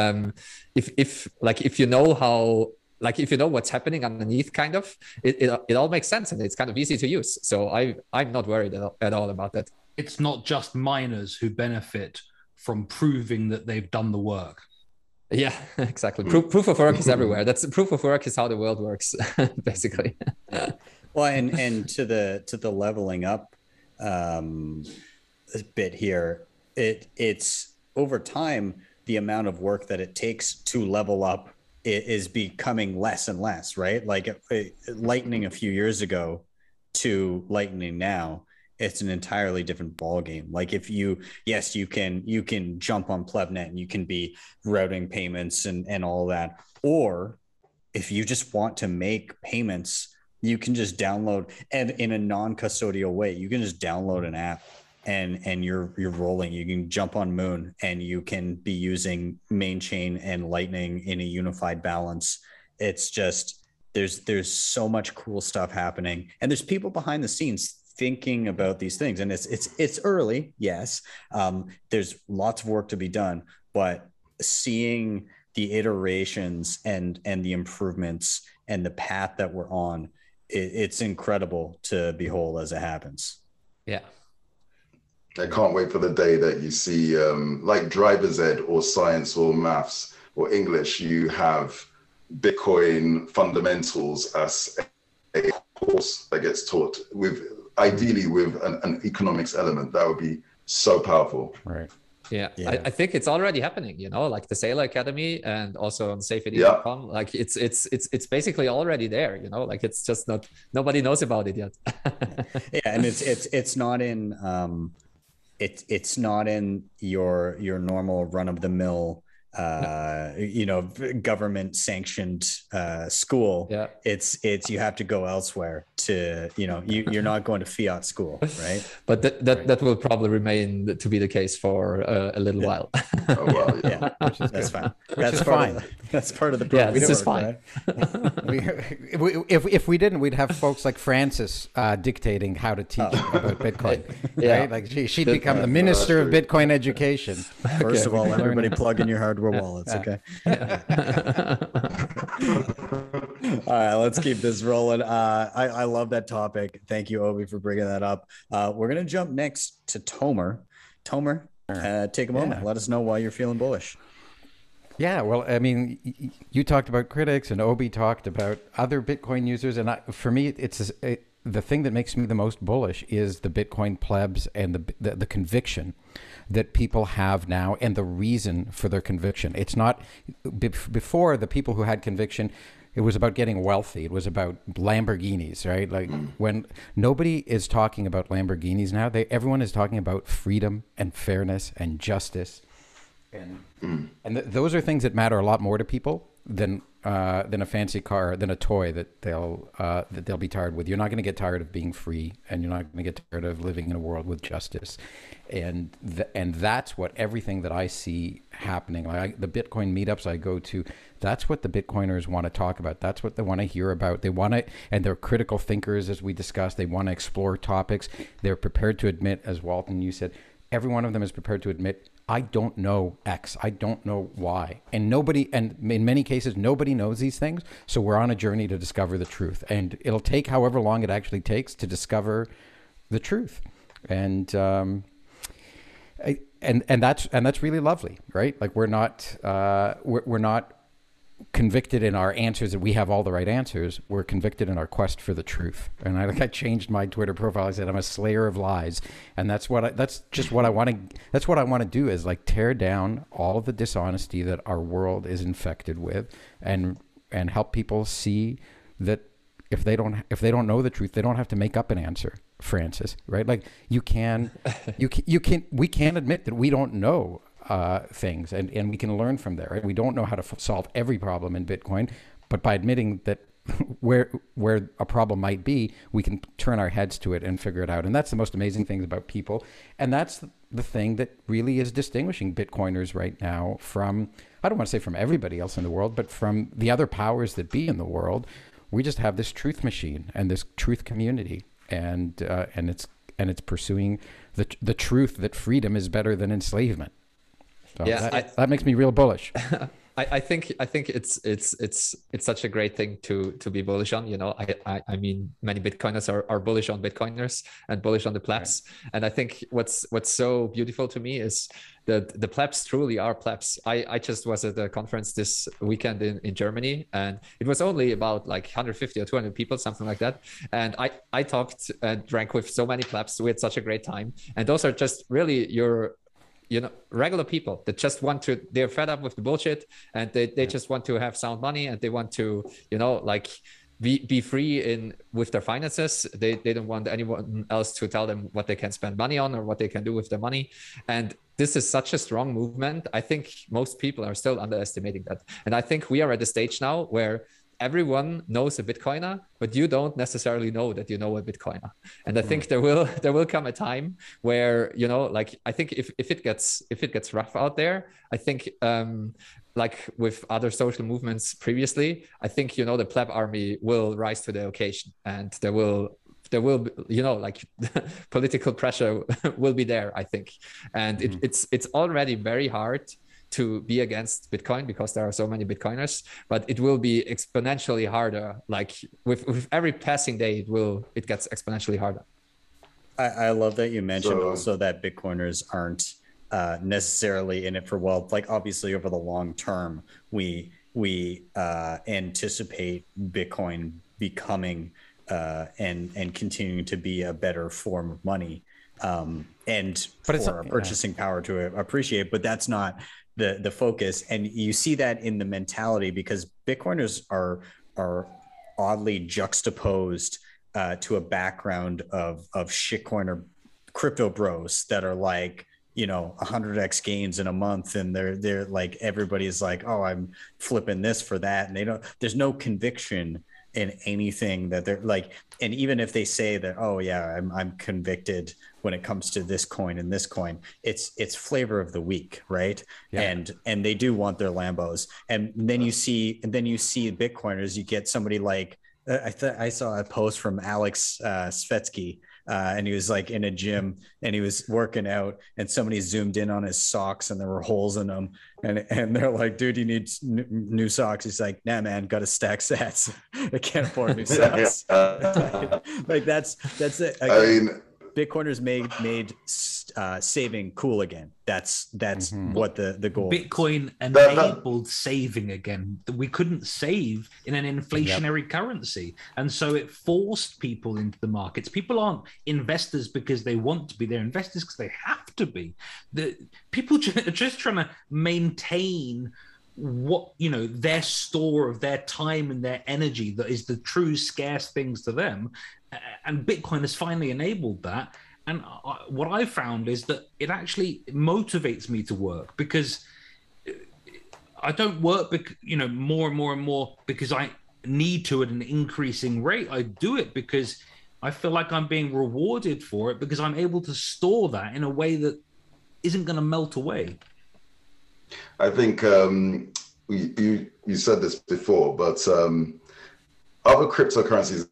if you know what's happening underneath, kind of, it all makes sense and it's kind of easy to use. So I'm not worried at all about that. It's not just miners who benefit from proving that they've done the work. Yeah, exactly. Proof of work is everywhere. Proof of work is how the world works, basically. Well, and to the leveling up bit here, it's over time, the amount of work that it takes to level up is becoming less and less, right? Like Lightning a few years ago to Lightning now, it's an entirely different ballgame. Like if you can jump on Plebnet and you can be routing payments and all that. Or if you just want to make payments, you can just download, and in a non-custodial way, you can just download an app and you're rolling. You can jump on Moon, and you can be using main chain and Lightning in a unified balance. It's just there's so much cool stuff happening, and there's people behind the scenes thinking about these things. And it's early, yes. There's lots of work to be done, but seeing the iterations and the improvements and the path that we're on, it's incredible to behold as it happens. Yeah. I can't wait for the day that you see, like driver's ed or science or maths or English, you have Bitcoin fundamentals as a course that gets taught ideally with an economics element. That would be so powerful. Right. Yeah. I think it's already happening, like the Sailor Academy and also on safeid.com. Like it's basically already there, like it's just nobody knows about it yet. Yeah, and it's not in it's not in your normal run of the mill government sanctioned school. Yeah. It's you have to go elsewhere to, you're not going to fiat school, right? But that will probably remain to be the case for a little while. Oh, well, yeah. That's fine. That's fine. That's part of the problem. Yeah, this is fine. Right? If we didn't, we'd have folks like Frances dictating how to teach about Bitcoin. Yeah. Right? Like she'd become the minister of Bitcoin education. First of all, everybody plug in your hardware wallets, okay? All right, let's keep this rolling. I love that topic. Thank you, Obi, for bringing that up. We're going to jump next to Tomer. Tomer, take a moment. Let us know why you're feeling bullish. Yeah, well, I mean, you talked about critics, and Obi talked about other Bitcoin users, and for me, the thing that makes me the most bullish is the Bitcoin plebs and the conviction that people have now, and the reason for their conviction. It's not before the people who had conviction. It was about getting wealthy. It was about Lamborghinis, right? Like when nobody is talking about Lamborghinis now, everyone is talking about freedom and fairness and justice. And those are things that matter a lot more to people than a fancy car, than a toy that they'll be tired with. You're not going to get tired of being free, and you're not going to get tired of living in a world with justice. And that's what everything that I see happening, like the Bitcoin meetups I go to, that's what the Bitcoiners want to talk about. That's what they want to hear about. They want to, and they're critical thinkers, as we discussed. They want to explore topics. They're prepared to admit, as Walton, you said, every one of them is prepared to admit, I don't know X. I don't know Y. And in many cases, nobody knows these things. So we're on a journey to discover the truth. And it'll take however long it actually takes to discover the truth. And that's really lovely, right? Like we're not convicted in our answers that we have all the right answers. We're convicted in our quest for the truth. And I changed my Twitter profile. I said I'm a slayer of lies, and that's what I want to do, is like tear down all of the dishonesty that our world is infected with, and help people see that if they don't know the truth, they don't have to make up an answer, Francis, right? Like we can admit that we don't know things, and we can learn from there. Right? We don't know how to solve every problem in Bitcoin, but by admitting that where a problem might be, we can turn our heads to it and figure it out. And that's the most amazing things about people. And that's the thing that really is distinguishing Bitcoiners right now from, I don't want to say from everybody else in the world, but from the other powers that be in the world. We just have this truth machine and this truth community, and it's pursuing the truth that freedom is better than enslavement. So that makes me real bullish. I think it's such a great thing to be bullish on. I mean, many Bitcoiners are bullish on Bitcoiners and bullish on the plebs. Right. And I think what's so beautiful to me is that the plebs truly are plebs. I just was at a conference this weekend in Germany, and it was only about like 150 or 200 people, something like that. And I talked and drank with so many plebs. We had such a great time. And those are just really regular people that just they're fed up with the bullshit, and they just want to have sound money, and they want to, be free with their finances. They don't want anyone else to tell them what they can spend money on or what they can do with their money. And this is such a strong movement. I think most people are still underestimating that. And I think we are at a stage now where everyone knows a Bitcoiner, but you don't necessarily know that you know a Bitcoiner. And I think there will come a time where, you know, like, I think if it gets rough out there, I think like with other social movements previously, I think, you know, the pleb army will rise to the occasion, and there will be, you know, like political pressure will be there, I think. And it's already very hard to be against Bitcoin because there are so many Bitcoiners, but it will be exponentially harder. Like with every passing day, it gets exponentially harder. I love that you mentioned also that Bitcoiners aren't necessarily in it for wealth. Like, obviously over the long term, we anticipate Bitcoin becoming and continuing to be a better form of money, and for purchasing power to appreciate. But that's not the focus, and you see that in the mentality, because Bitcoiners are oddly juxtaposed to a background of shitcoin or crypto bros that are like, you know, 100x gains in a month, and they're like, everybody's like, oh, I'm flipping this for that, and there's no conviction in anything that they're like. And even if they say that, oh yeah, I'm convicted when it comes to this coin and this coin, it's flavor of the week, right? Yeah. And they do want their Lambos. And then you see Bitcoiners, you get somebody like, I saw a post from Alex Svetsky, and he was like in a gym and he was working out, and somebody zoomed in on his socks and there were holes in them, and they're like, dude, you need new socks. He's like, nah man, gotta stack sats. I can't afford new socks. Like that's it. Again, I mean, Bitcoiners made saving cool again. That's what the goal Bitcoin is. Enabled saving again. We couldn't save in an inflationary currency, and so it forced people into the markets. People aren't investors because they want to be. They're investors because they have to be. The people are just trying to maintain what, you know, their store of their time and their energy that is the true scarce things to them. And Bitcoin has finally enabled that. And what I found is that it actually motivates me to work, because I don't work, you know, more and more and more because I need to at an increasing rate. I do it because I feel like I'm being rewarded for it, because I'm able to store that in a way that isn't going to melt away. I think you said this before, but other cryptocurrencies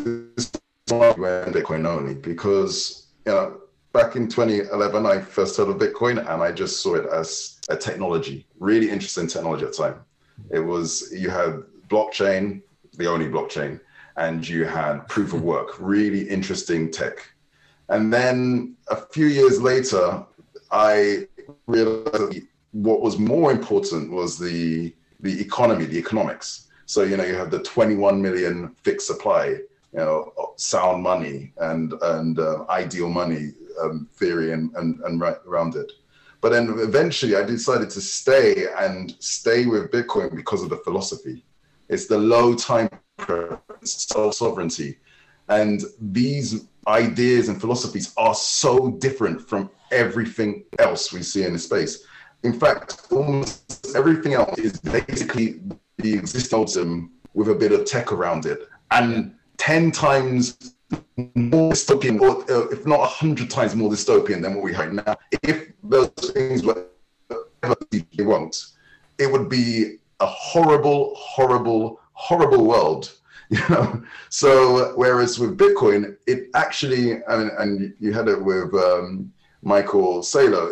went Bitcoin only, because, you know, back in 2011, I first heard of Bitcoin and I just saw it as a technology, really interesting technology at the time. It was, you had blockchain, the only blockchain, and you had proof of work, really interesting tech. And then a few years later, I realized what was more important was the economy, the economics. So, you know, you have the 21 million fixed supply, you know, sound money and ideal money theory and right around it. But then eventually I decided to stay with Bitcoin because of the philosophy. It's the low time preference, self-sovereignty. And these ideas and philosophies are so different from everything else we see in the space. In fact, almost everything else is basically the existentialism with a bit of tech around it. And 10 times more dystopian, or if not 100 times more dystopian than what we have now. If those things were ever they won't, it would be a horrible, horrible, horrible world. You know, so whereas with Bitcoin, it actually, and you had it with Michael Saylor,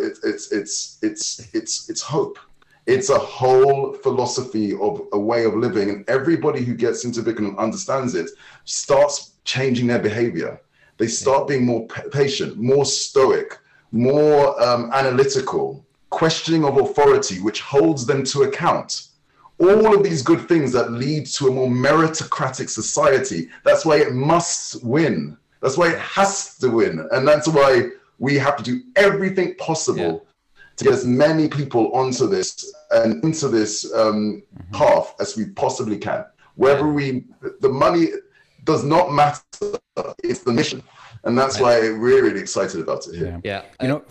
it's hope. It's a whole philosophy of a way of living, and everybody who gets into Bitcoin and understands it starts changing their behavior. They start being more patient, more stoic, more analytical, questioning of authority, which holds them to account. All of these good things that lead to a more meritocratic society. That's why it must win. That's why it has to win. And that's why we have to do everything possible to get as many people onto this and into this path as we possibly can. Whether the money does not matter, it's the mission. And that's why we're really excited about it here. Yeah. You know,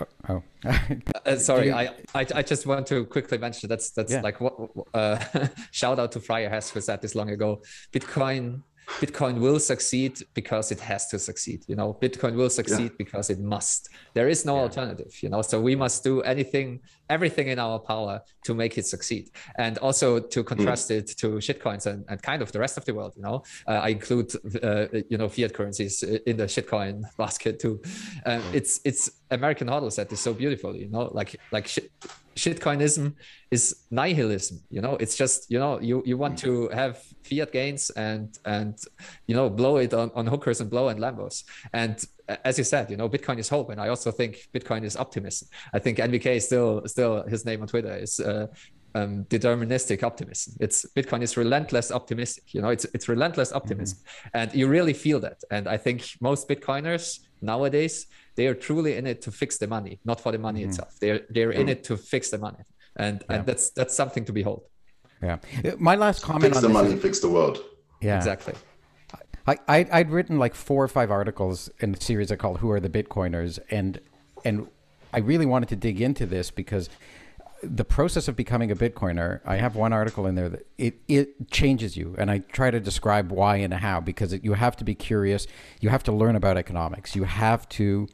Oh, Sorry, I just want to quickly mention that's like what shout out to Friar Hess who said this long ago. Bitcoin will succeed because it has to succeed. Bitcoin will succeed because it must. There is no alternative. So we must do everything in our power to make it succeed. And also to contrast it to shitcoins and kind of the rest of the world. I include fiat currencies in the shitcoin basket too. It's American Hodl said this so beautifully. Shitcoinism is nihilism. It's just you want to have fiat gains and blow it on hookers and blow and Lambos. And as you said, Bitcoin is hope, and I also think Bitcoin is optimism. I think NVK is still his name on Twitter is deterministic optimism. Bitcoin is relentless optimistic. It's relentless optimism, and you really feel that. And I think most Bitcoiners nowadays, they are truly in it to fix the money, not for the money itself. They're in it to fix the money, and that's something to behold. Yeah. My last comment fix on the this money, is, fix the world. Yeah, exactly. I'd written like 4 or 5 articles in a series I called "Who Are the Bitcoiners," and I really wanted to dig into this because the process of becoming a Bitcoiner, I have one article in there that it changes you, and I try to describe why and how, because you have to be curious, you have to learn about economics, you have to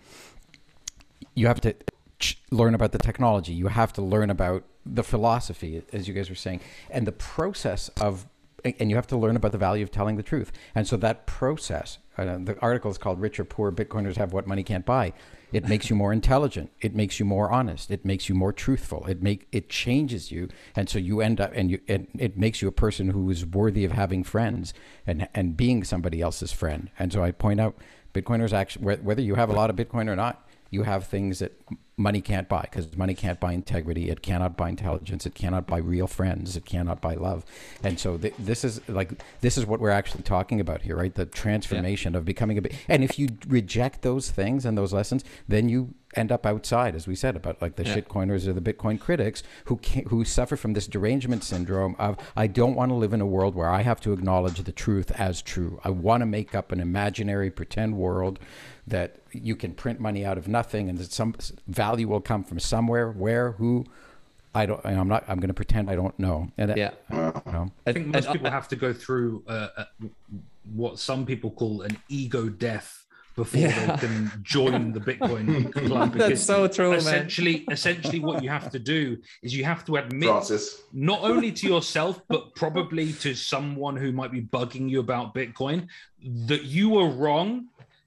learn about the technology, you have to learn about the philosophy, as you guys were saying, and the process of, and you have to learn about the value of telling the truth. And so that process, the article is called "Rich or Poor, Bitcoiners Have What Money Can't Buy." It makes you more intelligent. It makes you more honest. It makes you more truthful. It changes you, and so you end up, and it makes you a person who is worthy of having friends and being somebody else's friend. And so I point out, Bitcoiners actually, whether you have a lot of Bitcoin or not, you have things that money can't buy, because money can't buy integrity. It cannot buy intelligence. It cannot buy real friends. It cannot buy love. And so this is what we're actually talking about here, right? The transformation of becoming and if you reject those things and those lessons, then you end up outside, as we said, about like the shitcoiners or the Bitcoin critics who suffer from this derangement syndrome of, I don't want to live in a world where I have to acknowledge the truth as true. I want to make up an imaginary pretend world that you can print money out of nothing, and that some value will come from somewhere, where, who, I'm going to pretend I don't know. And I think most people have to go through what some people call an ego death before they can join the Bitcoin club. That's so true, essentially what you have to do is you have to admit, not only to yourself, but probably to someone who might be bugging you about Bitcoin, that you were wrong.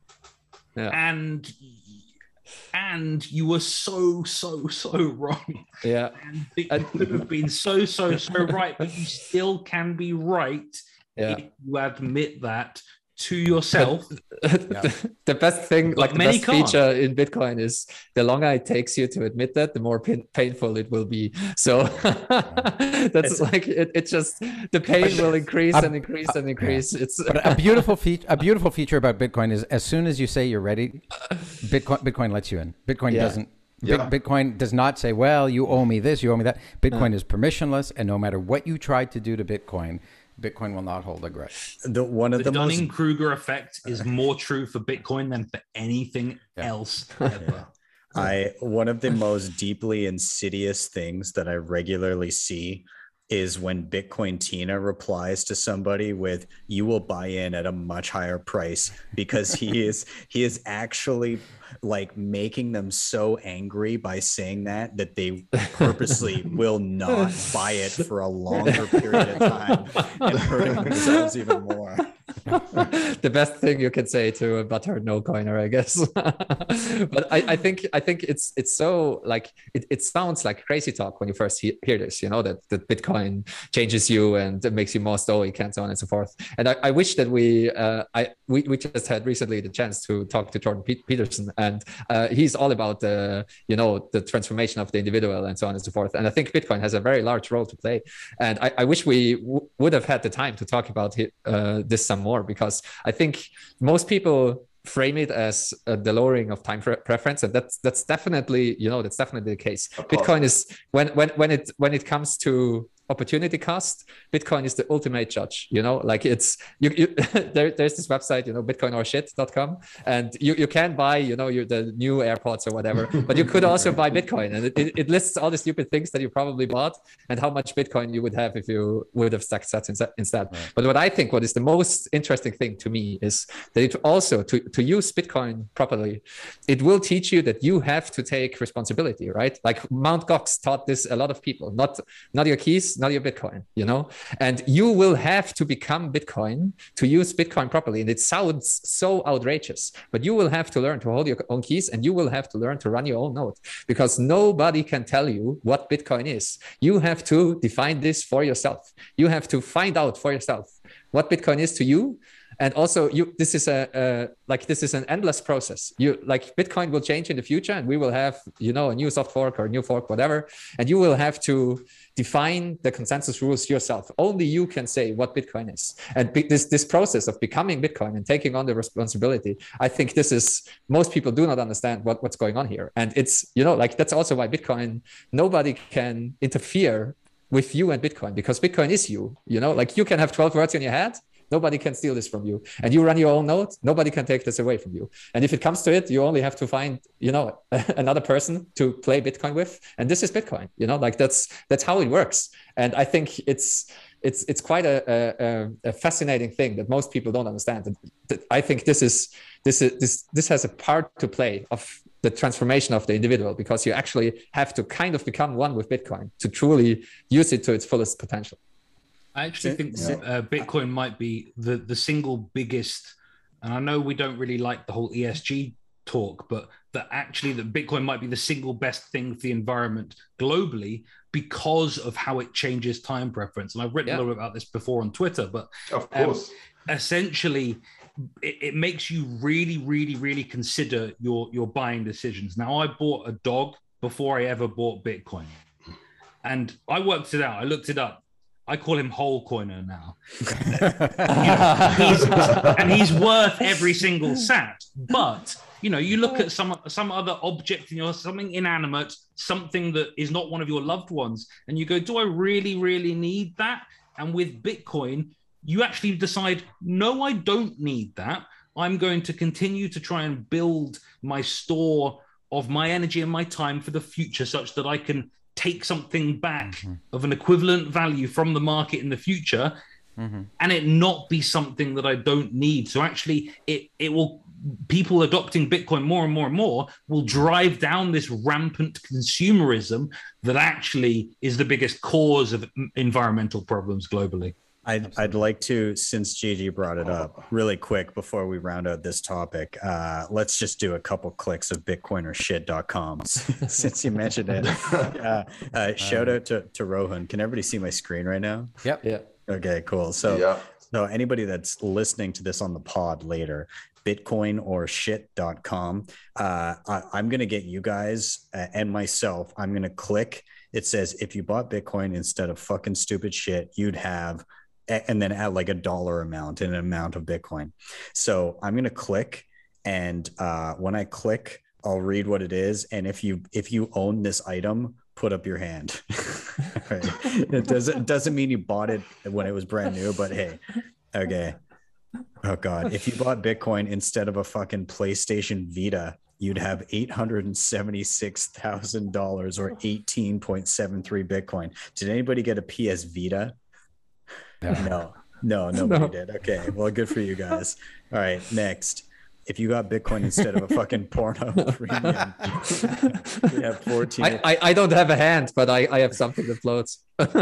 And you were so wrong. And it could have been so right, but you still can be right if you admit that to yourself. The best thing, like the best feature in Bitcoin is the longer it takes you to admit that, the more painful it will be. So that's like it just, the pain will increase and increase and increase. But a beautiful feature about Bitcoin is, as soon as you say you're ready, Bitcoin lets you in. Bitcoin doesn't. Bitcoin does not say, well, you owe me this, you owe me that. Bitcoin is permissionless, and no matter what you try to do to Bitcoin will not hold a grudge. The Dunning-Kruger effect is more true for Bitcoin than for anything else ever. One of the most deeply insidious things that I regularly see is when Bitcoin Tina replies to somebody with, "You will buy in at a much higher price," because he is actually like making them so angry by saying that they purposely will not buy it for a longer period of time and hurting themselves even more. The best thing you can say to a butthurt no coiner, I guess. But I think it's so like it sounds like crazy talk when you first hear this, that Bitcoin changes you and it makes you more stoic and so on and so forth. And I wish that we just had recently the chance to talk to Jordan Peterson, and he's all about the transformation of the individual and so on and so forth. And I think Bitcoin has a very large role to play. And I wish we would have had the time to talk about this some more, because I think most people frame it as the lowering of time preference, and that's definitely the case. Bitcoin is when it comes to opportunity cost, Bitcoin is the ultimate judge. You know, like it's there's this website, you know, bitcoinorshit.com, and you can buy, you know, the new AirPods or whatever, but you could also buy Bitcoin, and it lists all the stupid things that you probably bought and how much Bitcoin you would have if you would have stacked sats instead. Right. But what is the most interesting thing to me is that it also, to use Bitcoin properly, it will teach you that you have to take responsibility, right? Like Mt. Gox taught this a lot of people, not your keys, not your Bitcoin, you know, and you will have to become Bitcoin to use Bitcoin properly. And it sounds so outrageous, but you will have to learn to hold your own keys, and you will have to learn to run your own node, because nobody can tell you what Bitcoin is. You have to define this for yourself. You have to find out for yourself what Bitcoin is to you. And also, this is an endless process. Bitcoin will change in the future, and we will have, you know, a new soft fork or a new fork, whatever. And you will have to define the consensus rules yourself. Only you can say what Bitcoin is. And this process of becoming Bitcoin and taking on the responsibility, I think most people do not understand what's going on here. And it's, you know, like that's also why Bitcoin, nobody can interfere with you and Bitcoin, because Bitcoin is you, you know, like you can have 12 words in your head. Nobody can steal this from you. And you run your own node. Nobody can take this away from you. And if it comes to it, you only have to find, you know, another person to play Bitcoin with. And this is Bitcoin, you know, like that's how it works. And I think it's quite a fascinating thing that most people don't understand. And I think this has a part to play of the transformation of the individual, because you actually have to kind of become one with Bitcoin to truly use it to its fullest potential. I actually think Bitcoin might be the single biggest, and I know we don't really like the whole ESG talk, but that Bitcoin might be the single best thing for the environment globally because of how it changes time preference. And I've written a little bit about this before on Twitter, but of course, essentially it makes you really, really, really consider your buying decisions. Now, I bought a dog before I ever bought Bitcoin, and I worked it out. I looked it up. I call him Whole Coiner now. He's worth every single sat. But, you know, you look at some other object, you know, something inanimate, something that is not one of your loved ones, and you go, do I really, really need that? And with Bitcoin, you actually decide, no, I don't need that. I'm going to continue to try and build my store of my energy and my time for the future, such that I can take something back of an equivalent value from the market in the future, and it not be something that I don't need. So actually people adopting Bitcoin more and more and more will drive down this rampant consumerism that actually is the biggest cause of environmental problems globally. I'd like to, since JG brought it up, really quick before we round out this topic, let's just do a couple clicks of bitcoinorshit.com since you mentioned it. Shout out to Rohan. Can everybody see my screen right now? Yep. Yeah. Okay, cool. So anybody that's listening to this on the pod later, bitcoinorshit.com. I'm going to get you guys and myself, I'm going to click. It says, if you bought Bitcoin instead of fucking stupid shit, you'd have, and then add like a dollar amount and an amount of Bitcoin. So I'm going to click, and when I click, I'll read what it is. And if you own this item, put up your hand. Right. It doesn't mean you bought it when it was brand new, but hey, okay. Oh God. If you bought Bitcoin instead of a fucking PlayStation Vita, you'd have $876,000 or 18.73 Bitcoin. Did anybody get a PS Vita? No, nobody did. Okay, well, good for you guys. All right, next. If you got Bitcoin instead of a fucking porno premium, you have 14. I don't have a hand, but I have something that floats.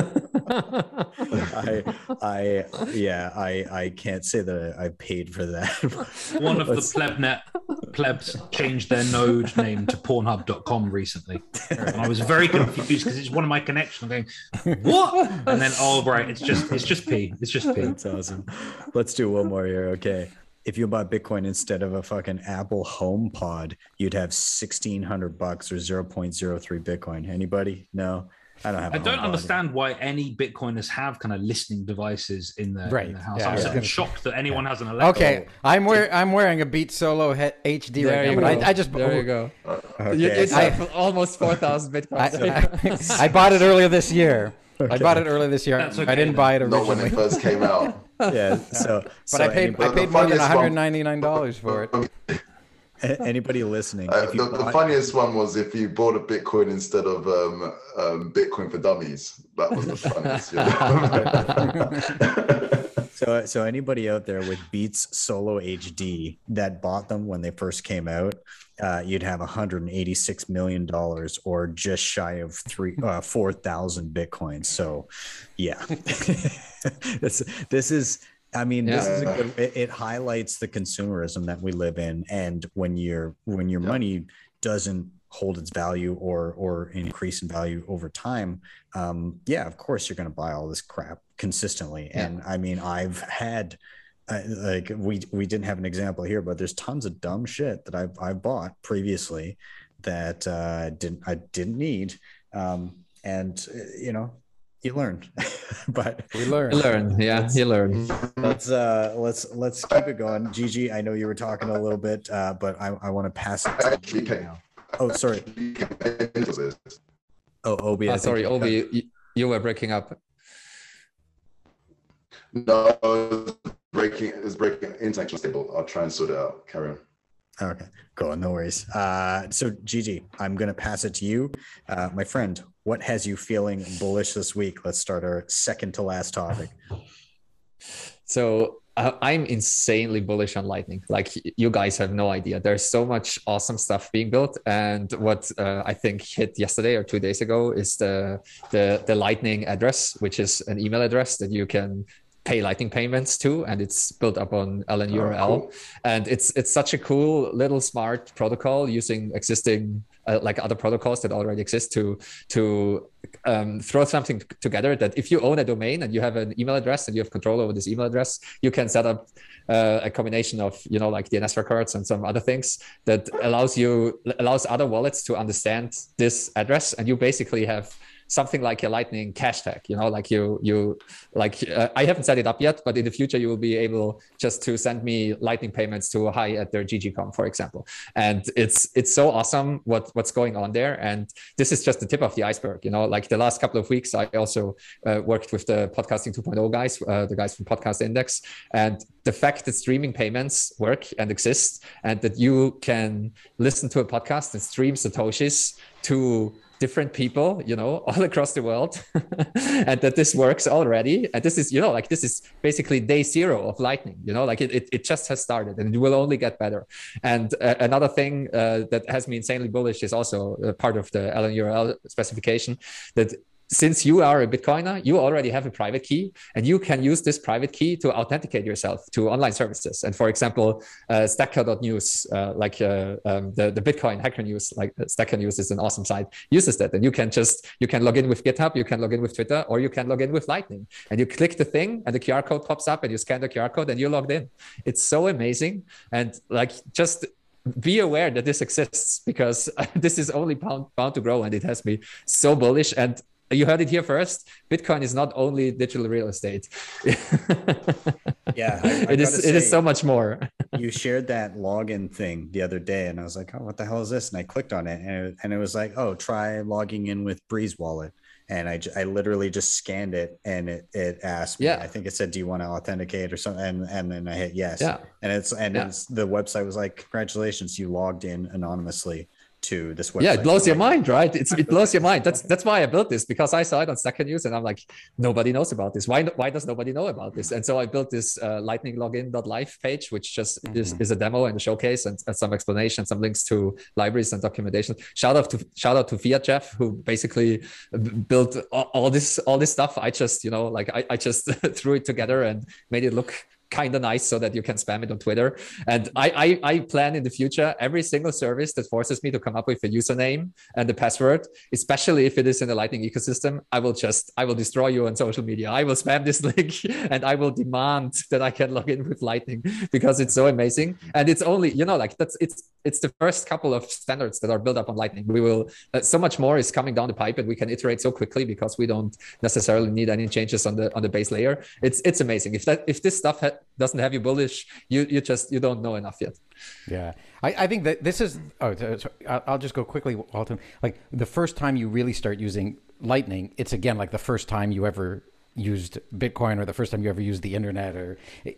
I can't say that I paid for that. One of the plebs changed their node name to Pornhub.com recently. And I was very confused because it's one of my connections. I'm going, what? And then, oh, right, it's just P. It's just P. That's awesome. Let's do one more here. Okay. If you bought Bitcoin instead of a fucking Apple HomePod, you'd have $1,600 or 0.03 Bitcoin. Anybody? No. I don't have. I a don't HomePod. understand why any Bitcoiners have kind of listening devices in their house. Yeah, I'm shocked that anyone has an Alexa. Okay, I'm wearing a Beats Solo HD There right now, you but go. I just There you go. Okay, It's so- almost 4,000 Bitcoins. I bought it earlier this year. I bought it earlier this year. That's I okay, didn't buy it Not when originally, it first came out. yeah. So, but I paid the more than funniest one- $199 for it. anybody listening, if you The funniest one was if you bought a Bitcoin instead of Bitcoin for Dummies. That was the funniest. So anybody out there with Beats Solo HD that bought them when they first came out, you'd have $186 million or just shy of 4,000 Bitcoins. So yeah, this is, I mean, this is a good, it highlights the consumerism that we live in. And when your money doesn't hold its value or increase in value over time, of course you're going to buy all this crap consistently. And I mean, I've had like we didn't have an example here, but there's tons of dumb shit that I bought previously that I didn't need, and you know, you learn. But We learned. You learn. let's keep it going. Gigi, I know you were talking a little bit, but I want to pass it to you now. Oh, sorry. Oh, Obi. Sorry, Obi, you were breaking up. No, it's breaking. Internet stable. I'll try and sort it out. Carry on. Okay, cool. No worries. So Gigi, I'm going to pass it to you. My friend, what has you feeling bullish this week? Let's start our second to last topic. So I'm insanely bullish on Lightning. Like, you guys have no idea. There's so much awesome stuff being built. And what I think hit yesterday or 2 days ago is the Lightning address, which is an email address that you can pay Lightning payments to, and it's built up on LNURL. Cool. And it's such a cool little smart protocol using existing like other protocols that already exist to throw something together that if you own a domain and you have an email address and you have control over this email address, you can set up a combination of, you know, like DNS records and some other things that allows other wallets to understand this address, and you basically have something like a Lightning cash tag, you know, like I haven't set it up yet, but in the future you will be able just to send me Lightning payments to hi at their GGCom, for example. And it's so awesome what's going on there. And this is just the tip of the iceberg, you know, like the last couple of weeks, I also worked with the Podcasting 2.0 guys, the guys from Podcast Index. And the fact that streaming payments work and exist, and that you can listen to a podcast and stream Satoshis to different people, you know, all across the world, and that this works already. And this is, you know, like this is basically day zero of Lightning, you know, like it just has started and it will only get better. And another thing that has me insanely bullish is also part of the LNURL specification, that since you are a Bitcoiner, you already have a private key, and you can use this private key to authenticate yourself to online services. And for example, Stacker.news, like the Bitcoin Hacker News, like Stacker News is an awesome site, uses that. And you can log in with GitHub, you can log in with Twitter, or you can log in with Lightning. And you click the thing and the QR code pops up and you scan the QR code and you're logged in. It's so amazing. And like, just be aware that this exists, because this is only bound to grow, and it has me so bullish. And you heard it here first. Bitcoin is not only digital real estate. Yeah, it is so much more. You shared that login thing the other day, and I was like, "Oh, what the hell is this?" And I clicked on it, and it was like, "Oh, try logging in with Breeze Wallet." And I literally just scanned it, and it asked me. I think it said, "Do you want to authenticate or something?" And then I hit yes. Yeah. And it's the website was like, "Congratulations, you logged in anonymously to this website." Yeah, it blows your mind, right? It blows your mind. That's why I built this, because I saw it on Stacker News and I'm like, nobody knows about this. Why does nobody know about this? And so I built this Lightning login.live page, which just is a demo and a showcase and some explanation, some links to libraries and documentation. Shout out to Fiat Jeff, who basically built all this stuff. I just, you know, like I just threw it together and made it look kind of nice so that you can spam it on Twitter. And I plan in the future every single service that forces me to come up with a username and the password, especially if it is in the Lightning ecosystem, I will destroy you on social media. I will spam this link and I will demand that I can log in with Lightning because it's so amazing. And it's only, like it's the first couple of standards that are built up on Lightning. We will, so much more is coming down the pipe and we can iterate so quickly because we don't necessarily need any changes on the base layer. It's amazing. If this stuff doesn't have you bullish, you don't know enough yet. Yeah, I think that this is. I'll just go quickly, Walton. Like the first time you really start using Lightning, it's again like the first time you ever used Bitcoin or the first time you ever used the internet, or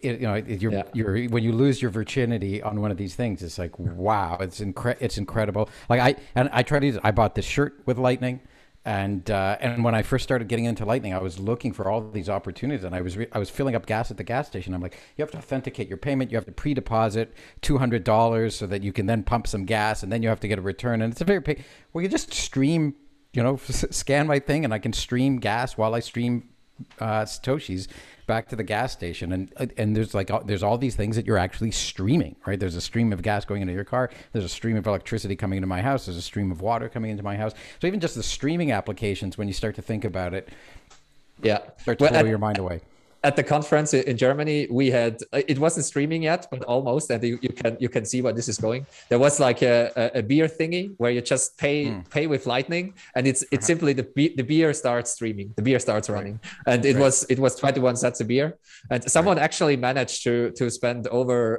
when you lose your virginity on one of these things, it's like wow, it's incredible. Like I tried to use. I bought this shirt with Lightning. And when I first started getting into Lightning, I was looking for all these opportunities, and I was filling up gas at the gas station. I'm like, you have to authenticate your payment, you have to pre-deposit $200 so that you can then pump some gas, and then you have to get a return. And it's a very well, you just stream, scan my thing, and I can stream gas while I stream Satoshis back to the gas station, and there's all these things that you're actually streaming, right? There's a stream of gas going into your car, there's a stream of electricity coming into my house, there's a stream of water coming into my house. So even just the streaming applications, when you start to think about it, start to blow your mind away. At the conference in Germany, we had, it wasn't streaming yet, but almost, and you can see where this is going. There was like a beer thingy where you just pay with Lightning, and it's simply the beer starts streaming, the beer starts running, and it was 21 cents a beer, and someone actually managed to spend over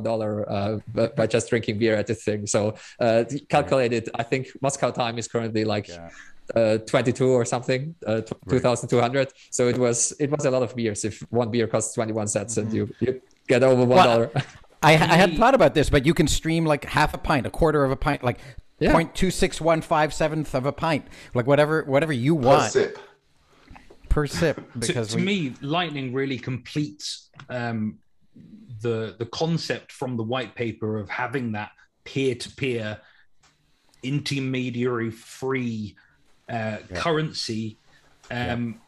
$1 by just drinking beer at the thing. So calculated, I think Moscow time is currently like 22 or something, 2,200. So it was a lot of beers. If one beer costs 21 cents and you get over $1. Well, I had thought about this, but you can stream like half a pint, a quarter of a pint, like 0.26157th of a pint, like whatever you want. Per sip. Because to me, Lightning really completes the concept from the white paper of having that peer-to-peer intermediary free currency, and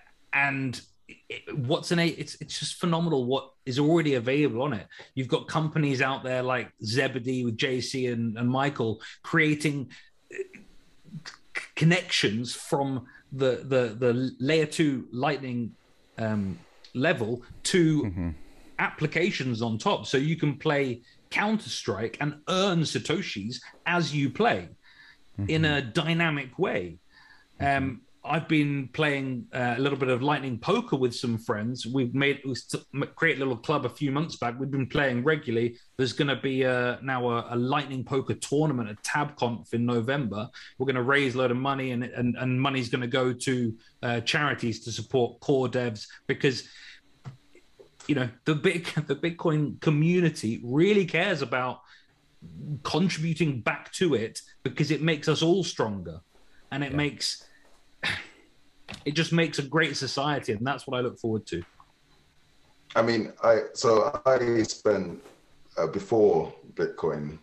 it's just phenomenal what is already available on it. You've got companies out there like Zebedee with JC and Michael creating connections from the layer 2 Lightning level to applications on top, so you can play Counter-Strike and earn Satoshis as you play in a dynamic way. I've been playing a little bit of Lightning poker with some friends. We created a little club a few months back. We've been playing regularly. There's going to be now a Lightning poker tournament at TabConf in November. We're going to raise a load of money, and money's going to go to charities to support core devs, because the Bitcoin community really cares about contributing back to it, because it makes us all stronger, and it just makes a great society, and that's what I look forward to. I mean, I spent before Bitcoin,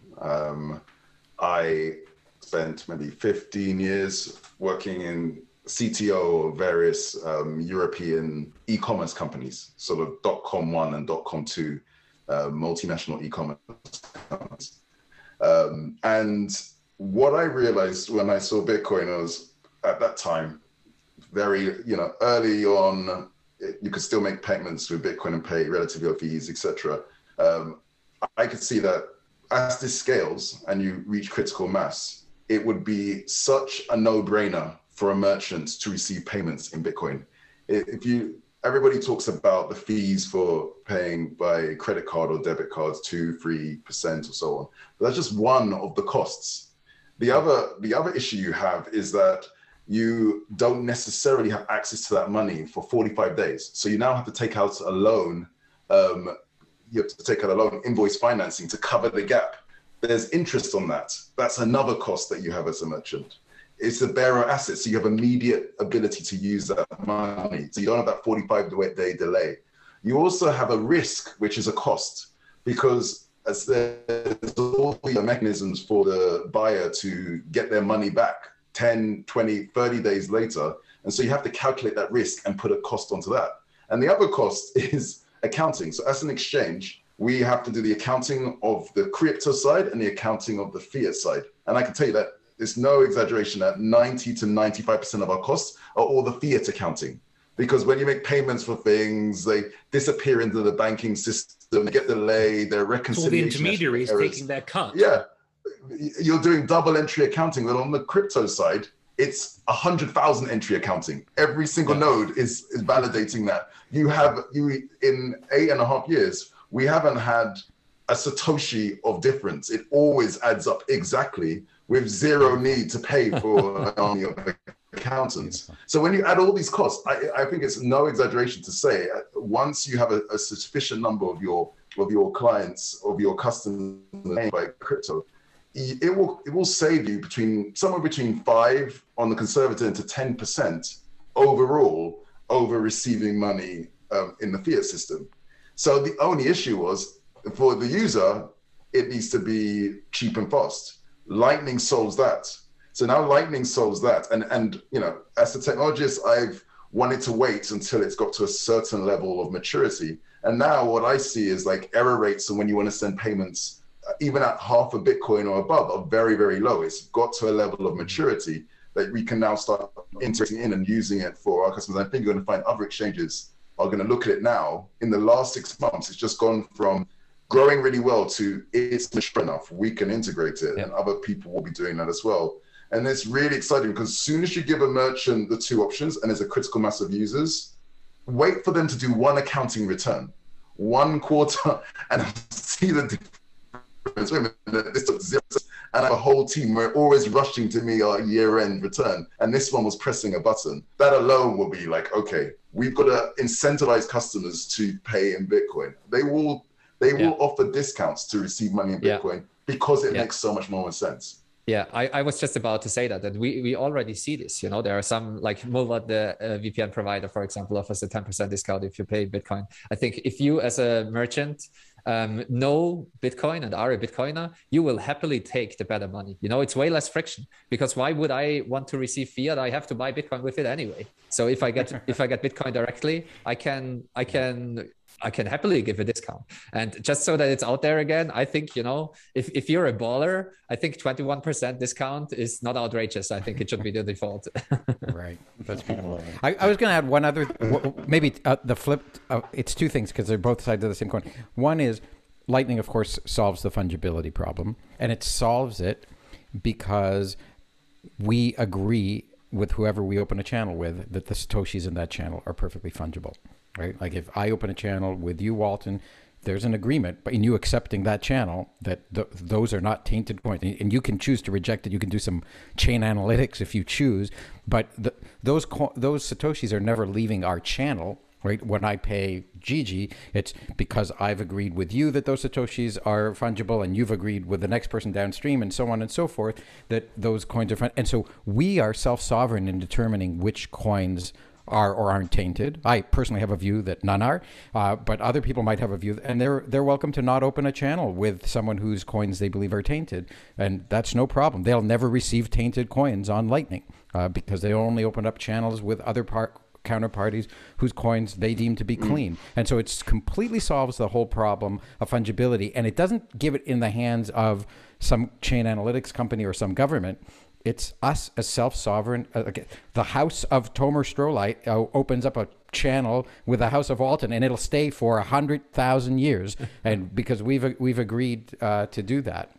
I spent maybe 15 years working in CTO of various European e-commerce companies, sort of .com1 and .com2 multinational e-commerce companies. And what I realized when I saw Bitcoin was, at that time, very, early on, you could still make payments with Bitcoin and pay relatively low fees, etc. I could see that as this scales and you reach critical mass, it would be such a no-brainer for a merchant to receive payments in Bitcoin. Everybody talks about the fees for paying by credit card or debit cards, 2-3% or so on. But that's just one of the costs. The other issue you have is that you don't necessarily have access to that money for 45 days. So you now have to take out a loan. You have to take out a loan, invoice financing, to cover the gap. There's interest on that. That's another cost that you have as a merchant. It's a bearer asset, so you have immediate ability to use that money. So you don't have that 45-day delay. You also have a risk, which is a cost, because as there's all the mechanisms for the buyer to get their money back 10, 20, 30 days later. And so you have to calculate that risk and put a cost onto that. And the other cost is accounting. So as an exchange, we have to do the accounting of the crypto side and the accounting of the fiat side. And I can tell you that it's no exaggeration that 90 to 95% of our costs are all the fiat accounting. Because when you make payments for things, they disappear into the banking system, they get delayed, their reconciliation. All the intermediaries taking their cut. Yeah, you're doing double entry accounting. But on the crypto side, it's 100,000 entry accounting. Every single node is validating that. You in 8.5 years, we haven't had a Satoshi of difference. It always adds up exactly with zero need to pay for an army of accountants. So when you add all these costs, I think it's no exaggeration to say, once you have a sufficient number of your clients, of your customers by crypto, it will save you somewhere between 5 on the conservative to 10% overall over receiving money in the fiat system. So the only issue was, for the user, it needs to be cheap and fast. Lightning solves that. So now Lightning solves that. And you know, as a technologist, I've wanted to wait until it's got to a certain level of maturity. And now what I see is like error rates, and when you want to send payments, even at half a Bitcoin or above, are very, very low. It's got to a level of maturity that we can now start integrating in and using it for our customers. I think you're going to find other exchanges are going to look at it now. In the last 6 months, it's just gone from growing really well to it's mature enough, we can integrate it, and other people will be doing that as well. And it's really exciting because as soon as you give a merchant the 2 options and there's a critical mass of users, wait for them to do one accounting return, 1 quarter, and see the difference. Wait a minute, this took 0. And I have a whole team, we're always rushing to me our year-end return. And this one was pressing a button. That alone will be like, okay, we've got to incentivize customers to pay in Bitcoin. They will offer discounts to receive money in Bitcoin because it makes so much more sense. Yeah, I was just about to say that we already see this. You know, there are some, like Mullvad, the VPN provider, for example, offers a 10% discount if you pay Bitcoin. I think if you as a merchant know Bitcoin and are a Bitcoiner, you will happily take the better money. You know, it's way less friction, because why would I want to receive fiat? I have to buy Bitcoin with it anyway. So if I get Bitcoin directly, I can happily give a discount. And just so that it's out there again, I think, you know, if you're a baller, I think 21% discount is not outrageous. I think it should be the default. Right. That's beautiful. I was going to add one other, maybe the flip. It's 2 things because they're both sides of the same coin. One is Lightning, of course, solves the fungibility problem. And it solves it because we agree with whoever we open a channel with that the Satoshis in that channel are perfectly fungible. Right? Like if I open a channel with you, Walton, there's an agreement, but in you accepting that channel that those are not tainted coins, and you can choose to reject it. You can do some chain analytics if you choose, but those Satoshis are never leaving our channel. Right? When I pay Gigi, it's because I've agreed with you that those Satoshis are fungible, and you've agreed with the next person downstream, and so on and so forth, that those coins are fungible. And so we are self-sovereign in determining which coins are or aren't tainted. I personally have a view that none are, but other people might have a view, and they're welcome to not open a channel with someone whose coins they believe are tainted, and that's no problem. They'll never receive tainted coins on Lightning because they only open up channels with other counterparties whose coins they deem to be clean. And so it completely solves the whole problem of fungibility, and it doesn't give it in the hands of some chain analytics company or some government. It's us as self-sovereign. The House of Tomer Strolite opens up a channel with the House of Walton, and it'll stay for 100,000 years. And because we've agreed to do that.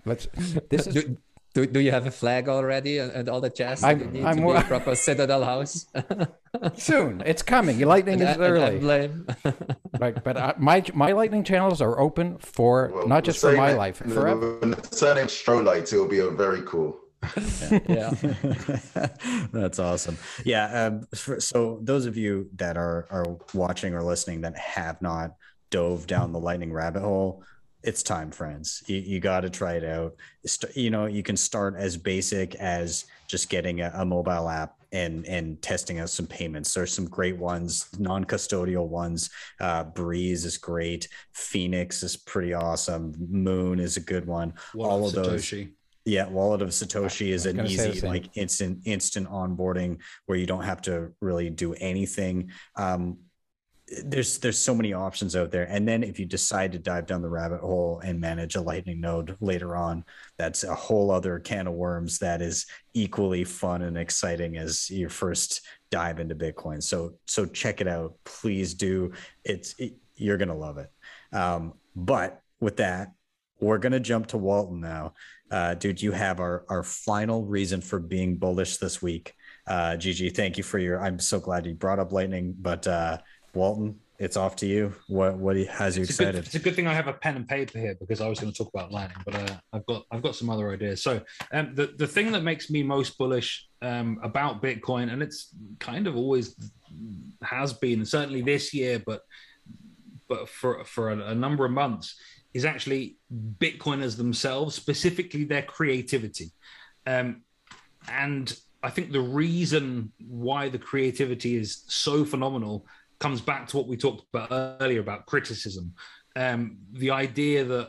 Do you have a flag already and all the jazz? You need to be a proper Citadel house. Soon, it's coming. Your Lightning is early. Right, but my Lightning channels are open for not just for my life, forever. When the surname Strolite, it'll be a very cool. Yeah. That's awesome. Yeah. So those of you that are watching or listening that have not dove down the Lightning rabbit hole, it's time, friends. You got to try it out. You know, you can start as basic as just getting a mobile app and testing out some payments. There's some great ones, non-custodial ones. Breeze is great. Phoenix is pretty awesome. Moon is a good one. All of those. Yeah, Wallet of Satoshi is an easy, like instant onboarding where you don't have to really do anything. there's so many options out there. And then if you decide to dive down the rabbit hole and manage a Lightning node later on, that's a whole other can of worms that is equally fun and exciting as your first dive into Bitcoin. So check it out, please do. You're gonna love it. But with that, we're gonna jump to Walton now. Dude, you have our final reason for being bullish this week. Gigi, thank you for I'm so glad you brought up Lightning, but Walton, it's off to you. What has you excited? It's a good thing I have a pen and paper here, because I was going to talk about Lightning, but I've got some other ideas. So the thing that makes me most bullish about Bitcoin, and it's kind of always has been, certainly this year, but for a number of months, is actually Bitcoiners themselves, specifically their creativity. And I think the reason why the creativity is so phenomenal comes back to what we talked about earlier about criticism. The idea that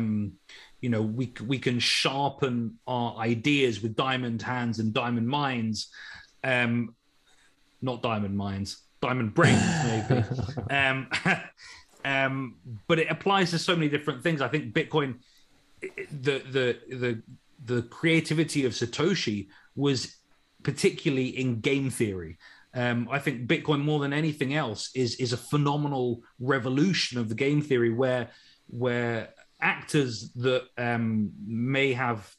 we can sharpen our ideas with diamond hands and diamond minds, not diamond minds, diamond brains maybe. But it applies to so many different things. I think Bitcoin, the creativity of Satoshi was particularly in game theory. I think Bitcoin, more than anything else, is a phenomenal revolution of the game theory, where actors that may have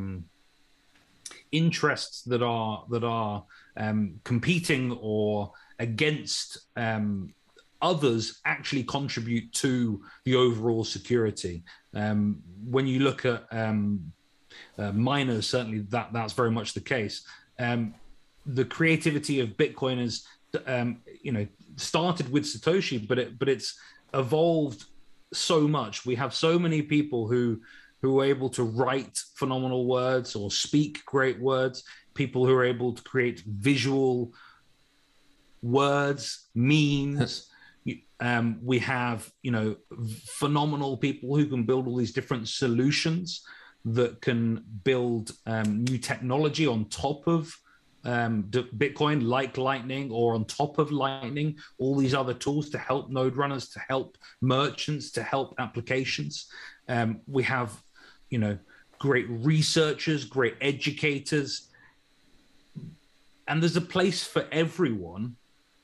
interests that are competing or against others actually contribute to the overall security. When you look at miners, certainly that's very much the case. The creativity of Bitcoiners, started with Satoshi, but it's evolved so much. We have so many people who are able to write phenomenal words or speak great words, people who are able to create visual words, memes. We have, phenomenal people who can build all these different solutions that can build new technology on top of Bitcoin, like Lightning, or on top of Lightning, all these other tools to help node runners, to help merchants, to help applications. We have, great researchers, great educators, and there's a place for everyone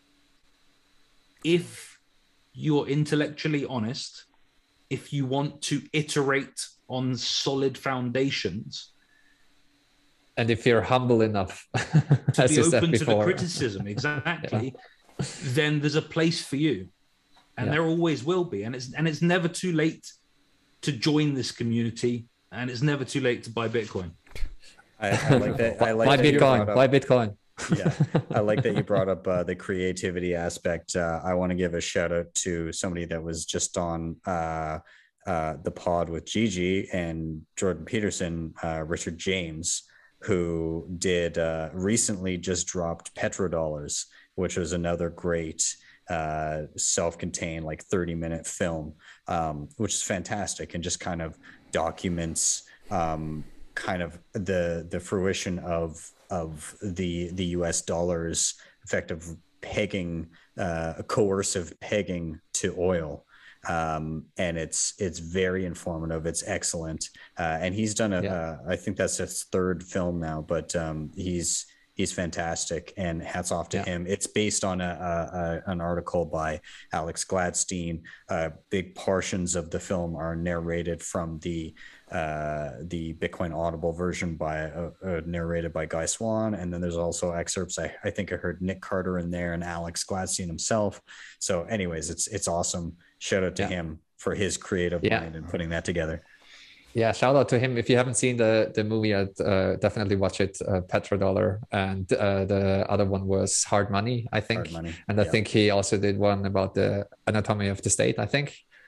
if you're intellectually honest, if you want to iterate on solid foundations. And if you're humble enough to be open to the criticism, exactly, then there's a place for you. And there always will be. And it's never too late to join this community, and it's never too late to buy Bitcoin. I like that. I like buy that Bitcoin. Buy Bitcoin. Yeah, I like that you brought up the creativity aspect. I want to give a shout out to somebody that was just on the pod with Gigi and Jordan Peterson, Richard James, who did recently just dropped Petrodollars, which was another great self-contained 30-minute film, which is fantastic and just kind of documents kind of the fruition of the US dollar's effective pegging, coercive pegging to oil. And it's very informative. It's excellent. And he's done I think that's his third film now, but he's fantastic, and hats off to him. It's based on an article by Alex Gladstein. Big portions of the film are narrated from the Bitcoin Audible version narrated by Guy Swan, and then there's also excerpts. I think I heard Nick Carter in there and Alex Gladstein himself. So anyways, it's awesome. Shout out to him for his creative mind and putting that together. Yeah, shout out to him. If you haven't seen the movie yet, definitely watch it. Petrodollar, and the other one was Hard Money, I think. Hard Money. And I think he also did one about the anatomy of the state, I think.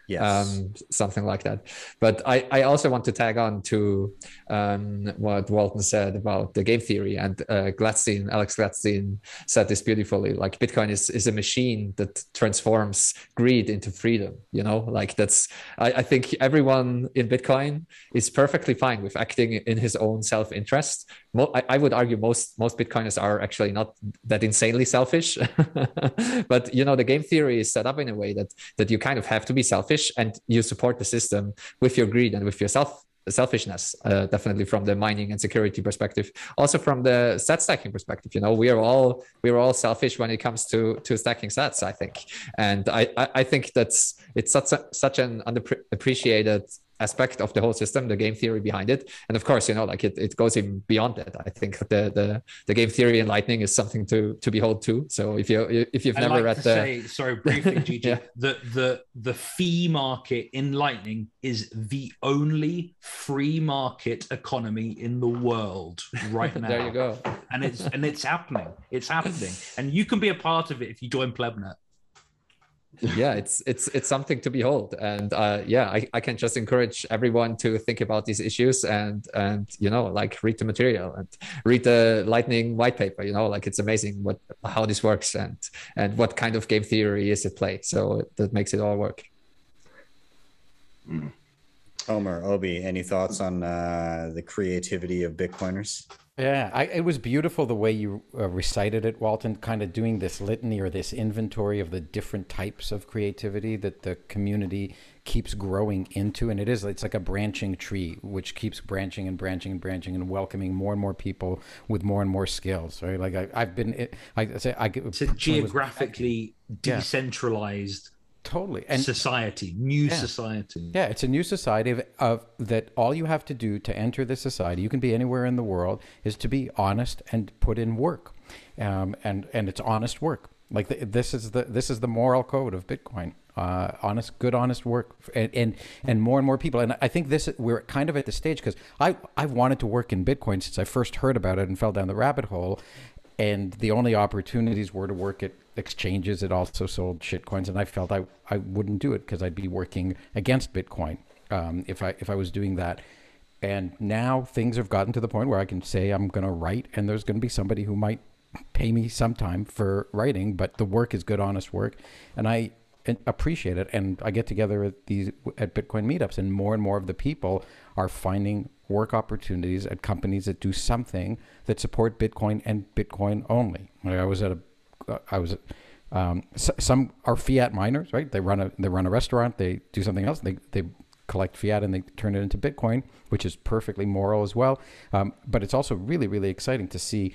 Yes. Something like that. But I also want to tag on to what Walton said about the game theory, and Alex Gladstein said this beautifully. Like Bitcoin is a machine that transforms greed into freedom. Like I think everyone in Bitcoin is perfectly fine with acting in his own self-interest. I would argue most Bitcoiners are actually not that insanely selfish, but the game theory is set up in a way that you kind of have to be selfish, and you support the system with your greed and with your selfishness, definitely from the mining and security perspective, also from the stat stacking perspective. We are all selfish when it comes to stacking sats, I think. And I think it's such an underappreciated aspect of the whole system, the game theory behind it. And of course, like it goes even beyond that. I think the game theory in Lightning is something to behold too. So if you've never read sorry, briefly, Gigi, yeah. the fee market in Lightning is the only free market economy in the world right now. There you go. And it's happening. It's happening. And you can be a part of it if you join Plebnet. Yeah, it's something to behold. And I can just encourage everyone to think about these issues and like read the material and read the Lightning white paper. Like it's amazing how this works and what kind of game theory is at play. So that makes it all work. Omer, Obi, any thoughts on the creativity of Bitcoiners? Yeah, it was beautiful the way you recited it, Walton, kind of doing this litany or this inventory of the different types of creativity that the community keeps growing into. And it's like a branching tree, which keeps branching and branching and branching and welcoming more and more people with more and more skills, right? Like it's a geographically decentralized totally society, society. Yeah, it's a new society of that. All you have to do to enter this society, you can be anywhere in the world, is to be honest and put in work, and it's honest work. Like this is the moral code of Bitcoin. Honest work, and more and more people. And I think we're kind of at the stage, because I've wanted to work in Bitcoin since I first heard about it and fell down the rabbit hole. And the only opportunities were to work at exchanges that also sold shitcoins, and I felt I wouldn't do it because I'd be working against Bitcoin if I was doing that. And now things have gotten to the point where I can say I'm going to write, and there's going to be somebody who might pay me sometime for writing, but the work is good, honest work, and I appreciate it. And I get together at Bitcoin meetups, and more of the people are finding work opportunities at companies that do something that support Bitcoin and Bitcoin only. Some are fiat miners, right? They run a restaurant, they do something else, they collect fiat and they turn it into Bitcoin, which is perfectly moral as well. But it's also really, really exciting to see.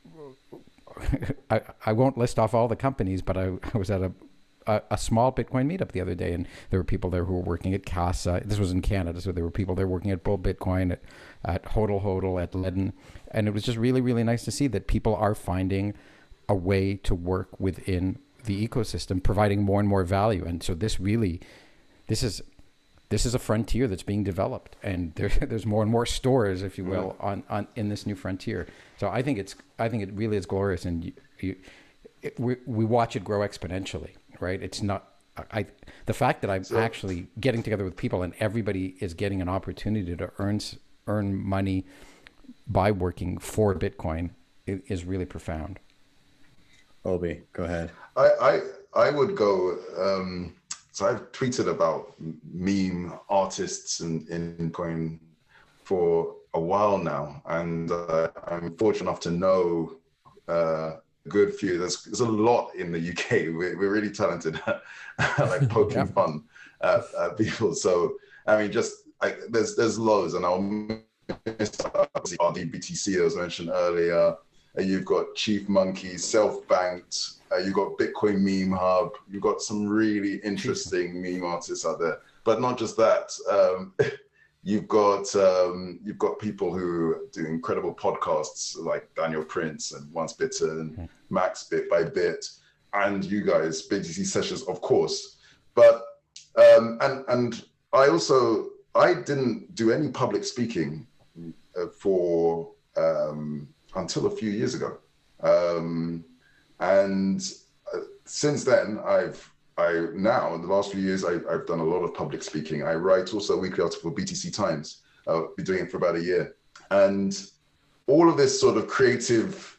I won't list off all the companies, but I was at a small Bitcoin meetup the other day, and there were people there who were working at Casa. This was in Canada, so there were people there working at Bull Bitcoin, at HODL, at Ledden, and it was just really, really nice to see that people are finding a way to work within the ecosystem, providing more and more value. And so this is a frontier that's being developed, and there's more and more stores, if you will, on in this new frontier. So I think it really is glorious, and we watch it grow exponentially. Right? It's not. The fact that I'm actually getting together with people and everybody is getting an opportunity to earn money by working for Bitcoin is really profound. Obi, go ahead. I would go. So I've tweeted about meme artists in Bitcoin for a while now, and I'm fortunate enough to know good few. There's a lot in the UK. We're really talented at like poking fun at people. So I mean, there's loads, and I'll miss RDBTC that was mentioned earlier. You've got Chief Monkey, Self-Banked. You've got Bitcoin Meme Hub. You've got some really interesting meme artists out there. But not just that. You've got people who do incredible podcasts like Daniel Prince and Once Bitten, Max Bit by Bit, and you guys, BTC Sessions, of course. But and I didn't do any public speaking for until a few years ago, and since then I've now in the last few years, I've done a lot of public speaking. I write also a weekly article for BTC Times. I've been doing it for about a year. And all of this sort of creative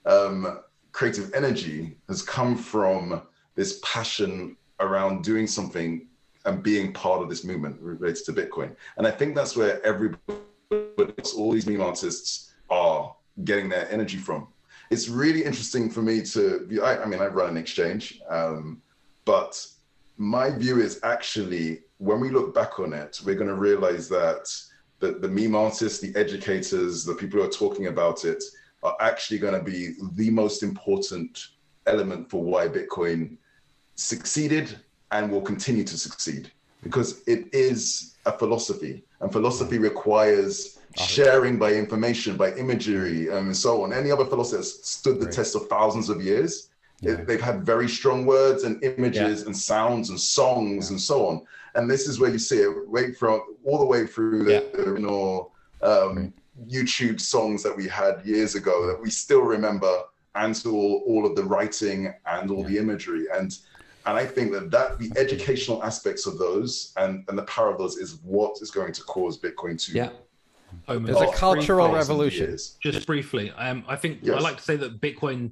energy has come from this passion around doing something and being part of this movement related to Bitcoin. And I think that's where everybody, all these meme artists are getting their energy from. It's really interesting for me to view. I mean, I run an exchange, but my view is actually, when we look back on it, we're going to realize that the meme artists, the educators, the people who are talking about it are actually going to be the most important element for why Bitcoin succeeded and will continue to succeed, because it is a philosophy, and philosophy requires sharing by information, by imagery, and so on. Any other philosophy has stood the test of thousands of years. They've had very strong words and images and sounds and songs and so on. And this is where you see it all the way through the YouTube songs that we had years ago that we still remember, and to all of the writing and all the imagery. And I think that the educational aspects of those and the power of those is what is going to cause Bitcoin to there's a cultural revolution. Just briefly, I think I like to say that Bitcoin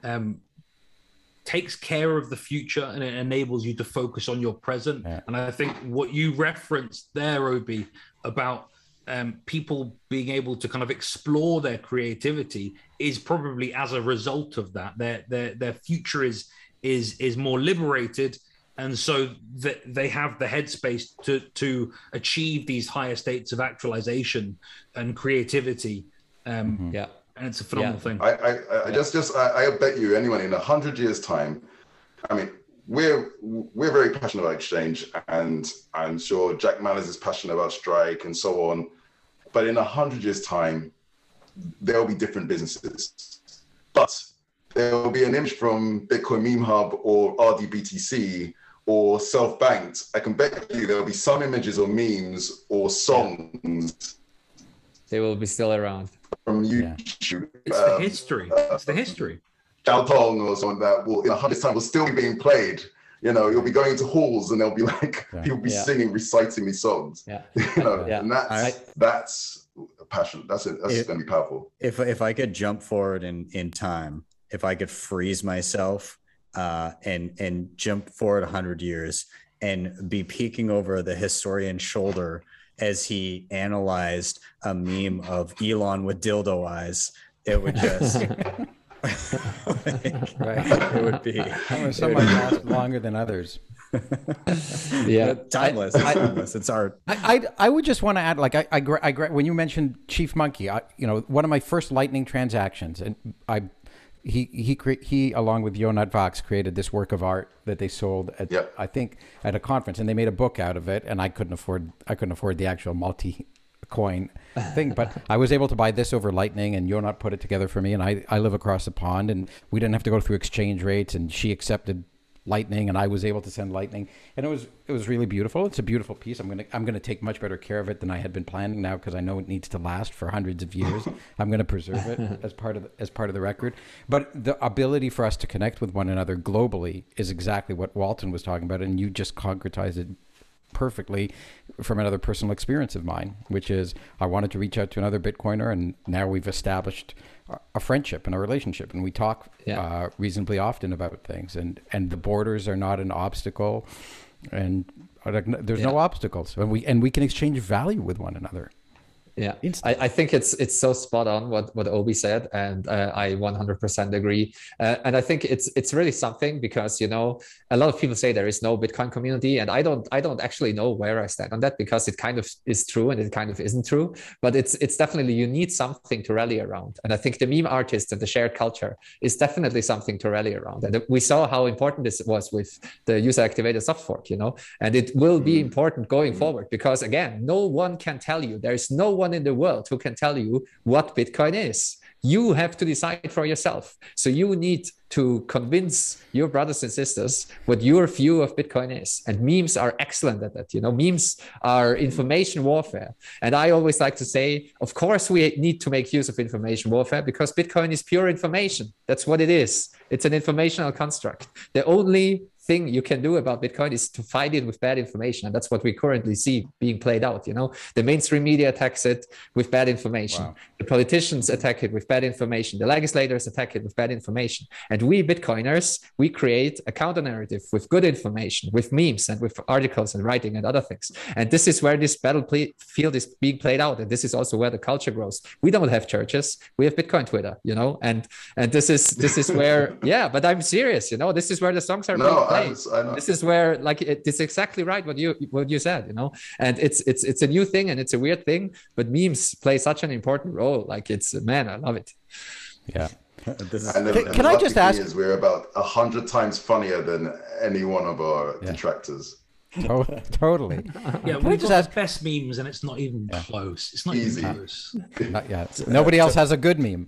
takes care of the future, and it enables you to focus on your present. And I think what you referenced there, Obi, about people being able to kind of explore their creativity is probably as a result of that. Their future is more liberated, and so they have the headspace to achieve these higher states of actualization and creativity. And it's a phenomenal thing. I bet you anyone in 100 years' time, I mean, we're very passionate about exchange, and I'm sure Jack Mallers is passionate about Strike and so on. But in 100 years' time, there'll be different businesses. But there will be an image from Bitcoin Meme Hub or RDBTC or Self-Banked. I can bet you there'll be some images or memes or songs. They will be still around. From YouTube. It's the history. It's the history. Xiaotong or someone that will, in 100 years' time, will still be being played. You know, you'll be going into halls and they'll be like, people be singing, reciting these songs. And that's passion. That's going to be powerful. If I could jump forward in time, if I could freeze myself and jump forward 100 years and be peeking over the historian's shoulder as he analyzed a meme of Elon with dildo eyes, it would just it would be some might last longer than others. Timeless. Timeless. It's art. I would just want to add, like, I when you mentioned Chief Monkey, one of my first Lightning transactions, and he along with Jonat Vax created this work of art that they sold at I think at a conference, and they made a book out of it, and I couldn't afford the actual multi-coin thing, but I was able to buy this over Lightning, and Jonat put it together for me, and I live across the pond, and we didn't have to go through exchange rates, and she accepted Lightning, and I was able to send Lightning, and it was really beautiful. It's a beautiful piece. I'm gonna take much better care of it than I had been planning now, because I know it needs to last for hundreds of years. I'm gonna preserve it as part of the record. But the ability for us to connect with one another globally is exactly what Walton was talking about, and you just concretized it perfectly from another personal experience of mine, which is I wanted to reach out to another Bitcoiner, and now we've established a friendship and a relationship, and we talk reasonably often about things, and the borders are not an obstacle, and there's no obstacles, and we can exchange value with one another. I think it's so spot on what Obi said, and I 100% agree. And I think it's really something, because a lot of people say there is no Bitcoin community, and I don't actually know where I stand on that, because it kind of is true and it kind of isn't true. But it's definitely, you need something to rally around, and I think the meme artists and the shared culture is definitely something to rally around. And we saw how important this was with the user activated soft fork, and it will be important going forward, because again, no one can tell you. There is no one in the world who can tell you what Bitcoin is. You have to decide for yourself. So you need to convince your brothers and sisters what your view of Bitcoin is. And memes are excellent at that. Memes are information warfare. And I always like to say, of course, we need to make use of information warfare, because Bitcoin is pure information. That's what it is. It's an informational construct. The only thing you can do about Bitcoin is to fight it with bad information. And that's what we currently see being played out. The mainstream media attacks it with bad information. Wow. The politicians attack it with bad information. The legislators attack it with bad information. And we Bitcoiners, we create a counter narrative with good information, with memes and with articles and writing and other things. And this is where this field is being played out. And this is also where the culture grows. We don't have churches. We have Bitcoin Twitter, and this is where, yeah, but I'm serious, this is where the songs are being played. I know. This is where, it's exactly right what you said, and it's a new thing and it's a weird thing, but memes play such an important role. Man, I love it. Yeah. Can I just ask? We're about 100 times funnier than any one of our detractors. Totally. Yeah, we've got the best memes, and it's not even close. It's not easy. Even close. Not yet. Nobody else has a good meme.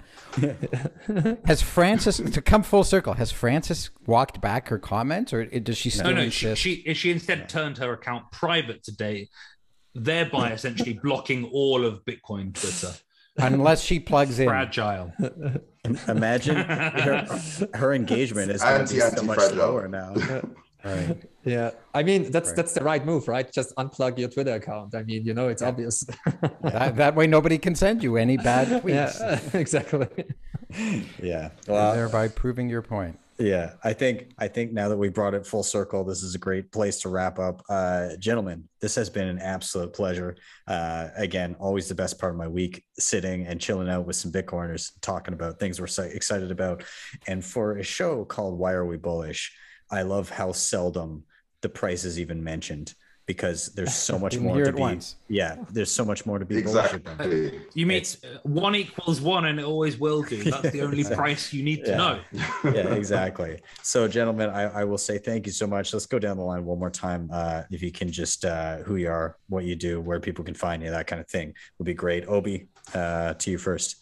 Has Frances, to come full circle, has Frances walked back her comments, or does she still insist? She instead turned her account private today, thereby essentially blocking all of Bitcoin Twitter. Unless she plugs in. Fragile. Imagine her engagement is going to be so much lower now. Right. Yeah, I mean that's the right move, right? Just unplug your Twitter account. I mean, it's obvious. that way, nobody can send you any bad tweets. Yeah, exactly. Yeah, well, thereby proving your point. Yeah, I think now that we brought it full circle, this is a great place to wrap up. Gentlemen, this has been an absolute pleasure. Again, always the best part of my week, sitting and chilling out with some Bitcoiners, talking about things we're so excited about. And for a show called Why Are We Bullish, I love how seldom the price is even mentioned, because there's so much more to be. Once. Yeah, there's so much more to be. Exactly. You mean 1 = 1, and it always will do. That's the only price you need to know. Yeah, exactly. So, gentlemen, I will say thank you so much. Let's go down the line one more time. If you can just who you are, what you do, where people can find you, that kind of thing would be great. Obi, to you first.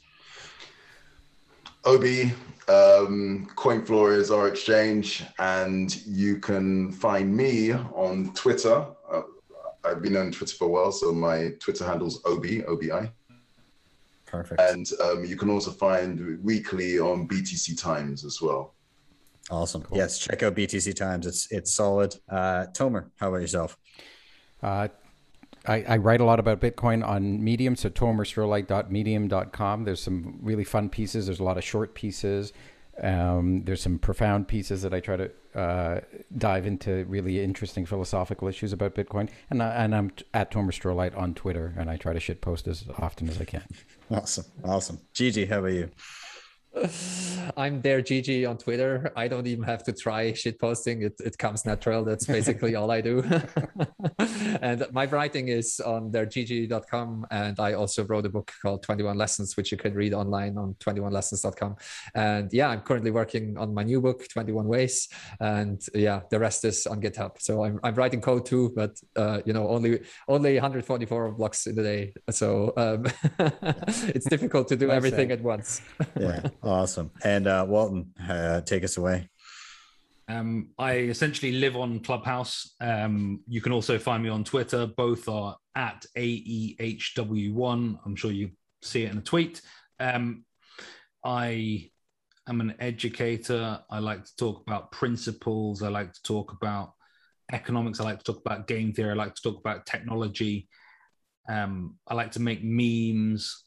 Obi, CoinFloor is our exchange, and you can find me on Twitter. I've been on Twitter for a while, so my Twitter handle's Obi, O-B-I. Perfect. And you can also find weekly on BTC Times as well. Awesome. Cool. Yes, check out BTC Times. It's solid. Tomer, how about yourself? I write a lot about Bitcoin on Medium, so tomerstrolight.medium.com. There's some really fun pieces. There's a lot of short pieces. There's some profound pieces that I try to dive into really interesting philosophical issues about Bitcoin. And I'm at Tomer Strolight on Twitter, and I try to shitpost as often as I can. Awesome. Gigi, how about you? I'm there, Gigi, on Twitter. I don't even have to try shit posting. It comes natural. That's basically all I do. And my writing is on theirgg.com. And I also wrote a book called 21 Lessons, which you can read online on 21lessons.com. And yeah, I'm currently working on my new book, 21 Ways. And yeah, the rest is on GitHub. So I'm writing code too, but only 144 blocks in a day. So it's difficult to do everything at once. Yeah. Awesome. And Walton, take us away. I essentially live on Clubhouse. You can also find me on Twitter. Both are at AEHW1. I'm sure you see it in a tweet. I am an educator. I like to talk about principles. I like to talk about economics. I like to talk about game theory. I like to talk about technology. I like to make memes.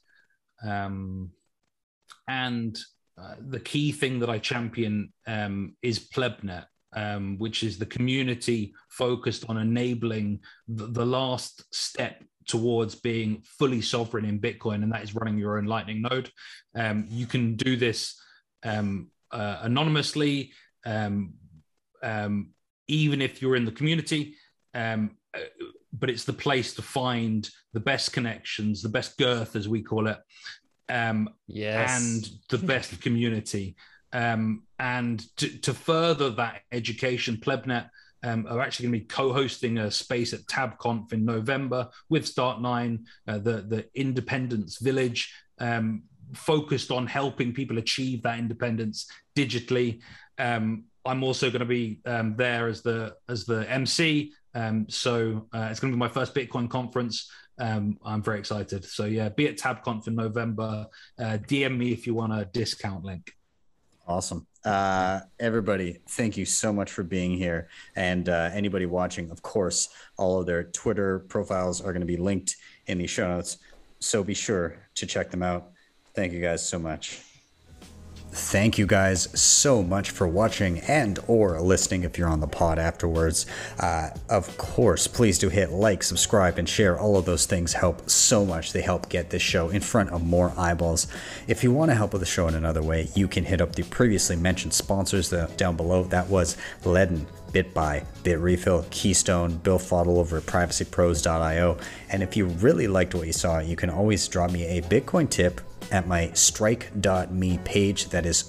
And the key thing that I champion is Plebnet, which is the community focused on enabling the last step towards being fully sovereign in Bitcoin, and that is running your own Lightning node. You can do this anonymously, even if you're in the community, but it's the place to find the best connections, the best girth, as we call it, yes, and the best community. And to further that education, Plebnet are actually going to be co-hosting a space at TabConf in November with Start9, the Independence Village, focused on helping people achieve that independence digitally. I'm also going to be there as the MC. So it's going to be my first Bitcoin conference. I'm very excited. So yeah, be at TabConf in November. DM me if you want a discount link. Awesome. Everybody, thank you so much for being here. And anybody watching, of course, all of their Twitter profiles are going to be linked in the show notes. So be sure to check them out. Thank you guys so much. Thank you guys so much for watching and or listening if you're on the pod afterwards. Of course, please do hit like, subscribe, and share. All of those things help so much. They help get this show in front of more eyeballs. If you want to help with the show in another way, you can hit up the previously mentioned sponsors down below. That was Ledn, BitBuy, BitRefill, Keystone, Bill Fodl over at privacypros.io. And if you really liked what you saw, you can always drop me a Bitcoin tip at my strike.me page. That is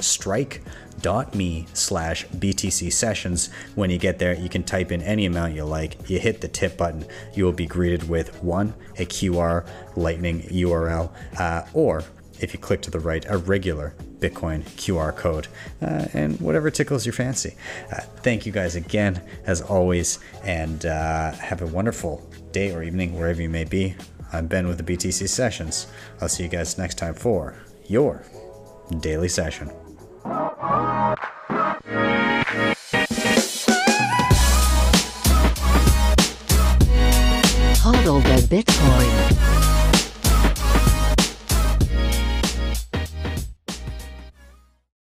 strike.me/BTC sessions. When you get there, you can type in any amount you like. You hit the tip button, you will be greeted with a QR Lightning URL, or if you click to the right, a regular Bitcoin QR code, and whatever tickles your fancy. Thank you guys again, as always, and have a wonderful day or evening, wherever you may be. I'm Ben with the BTC Sessions. I'll see you guys next time for your daily session. Hodl the Bitcoin.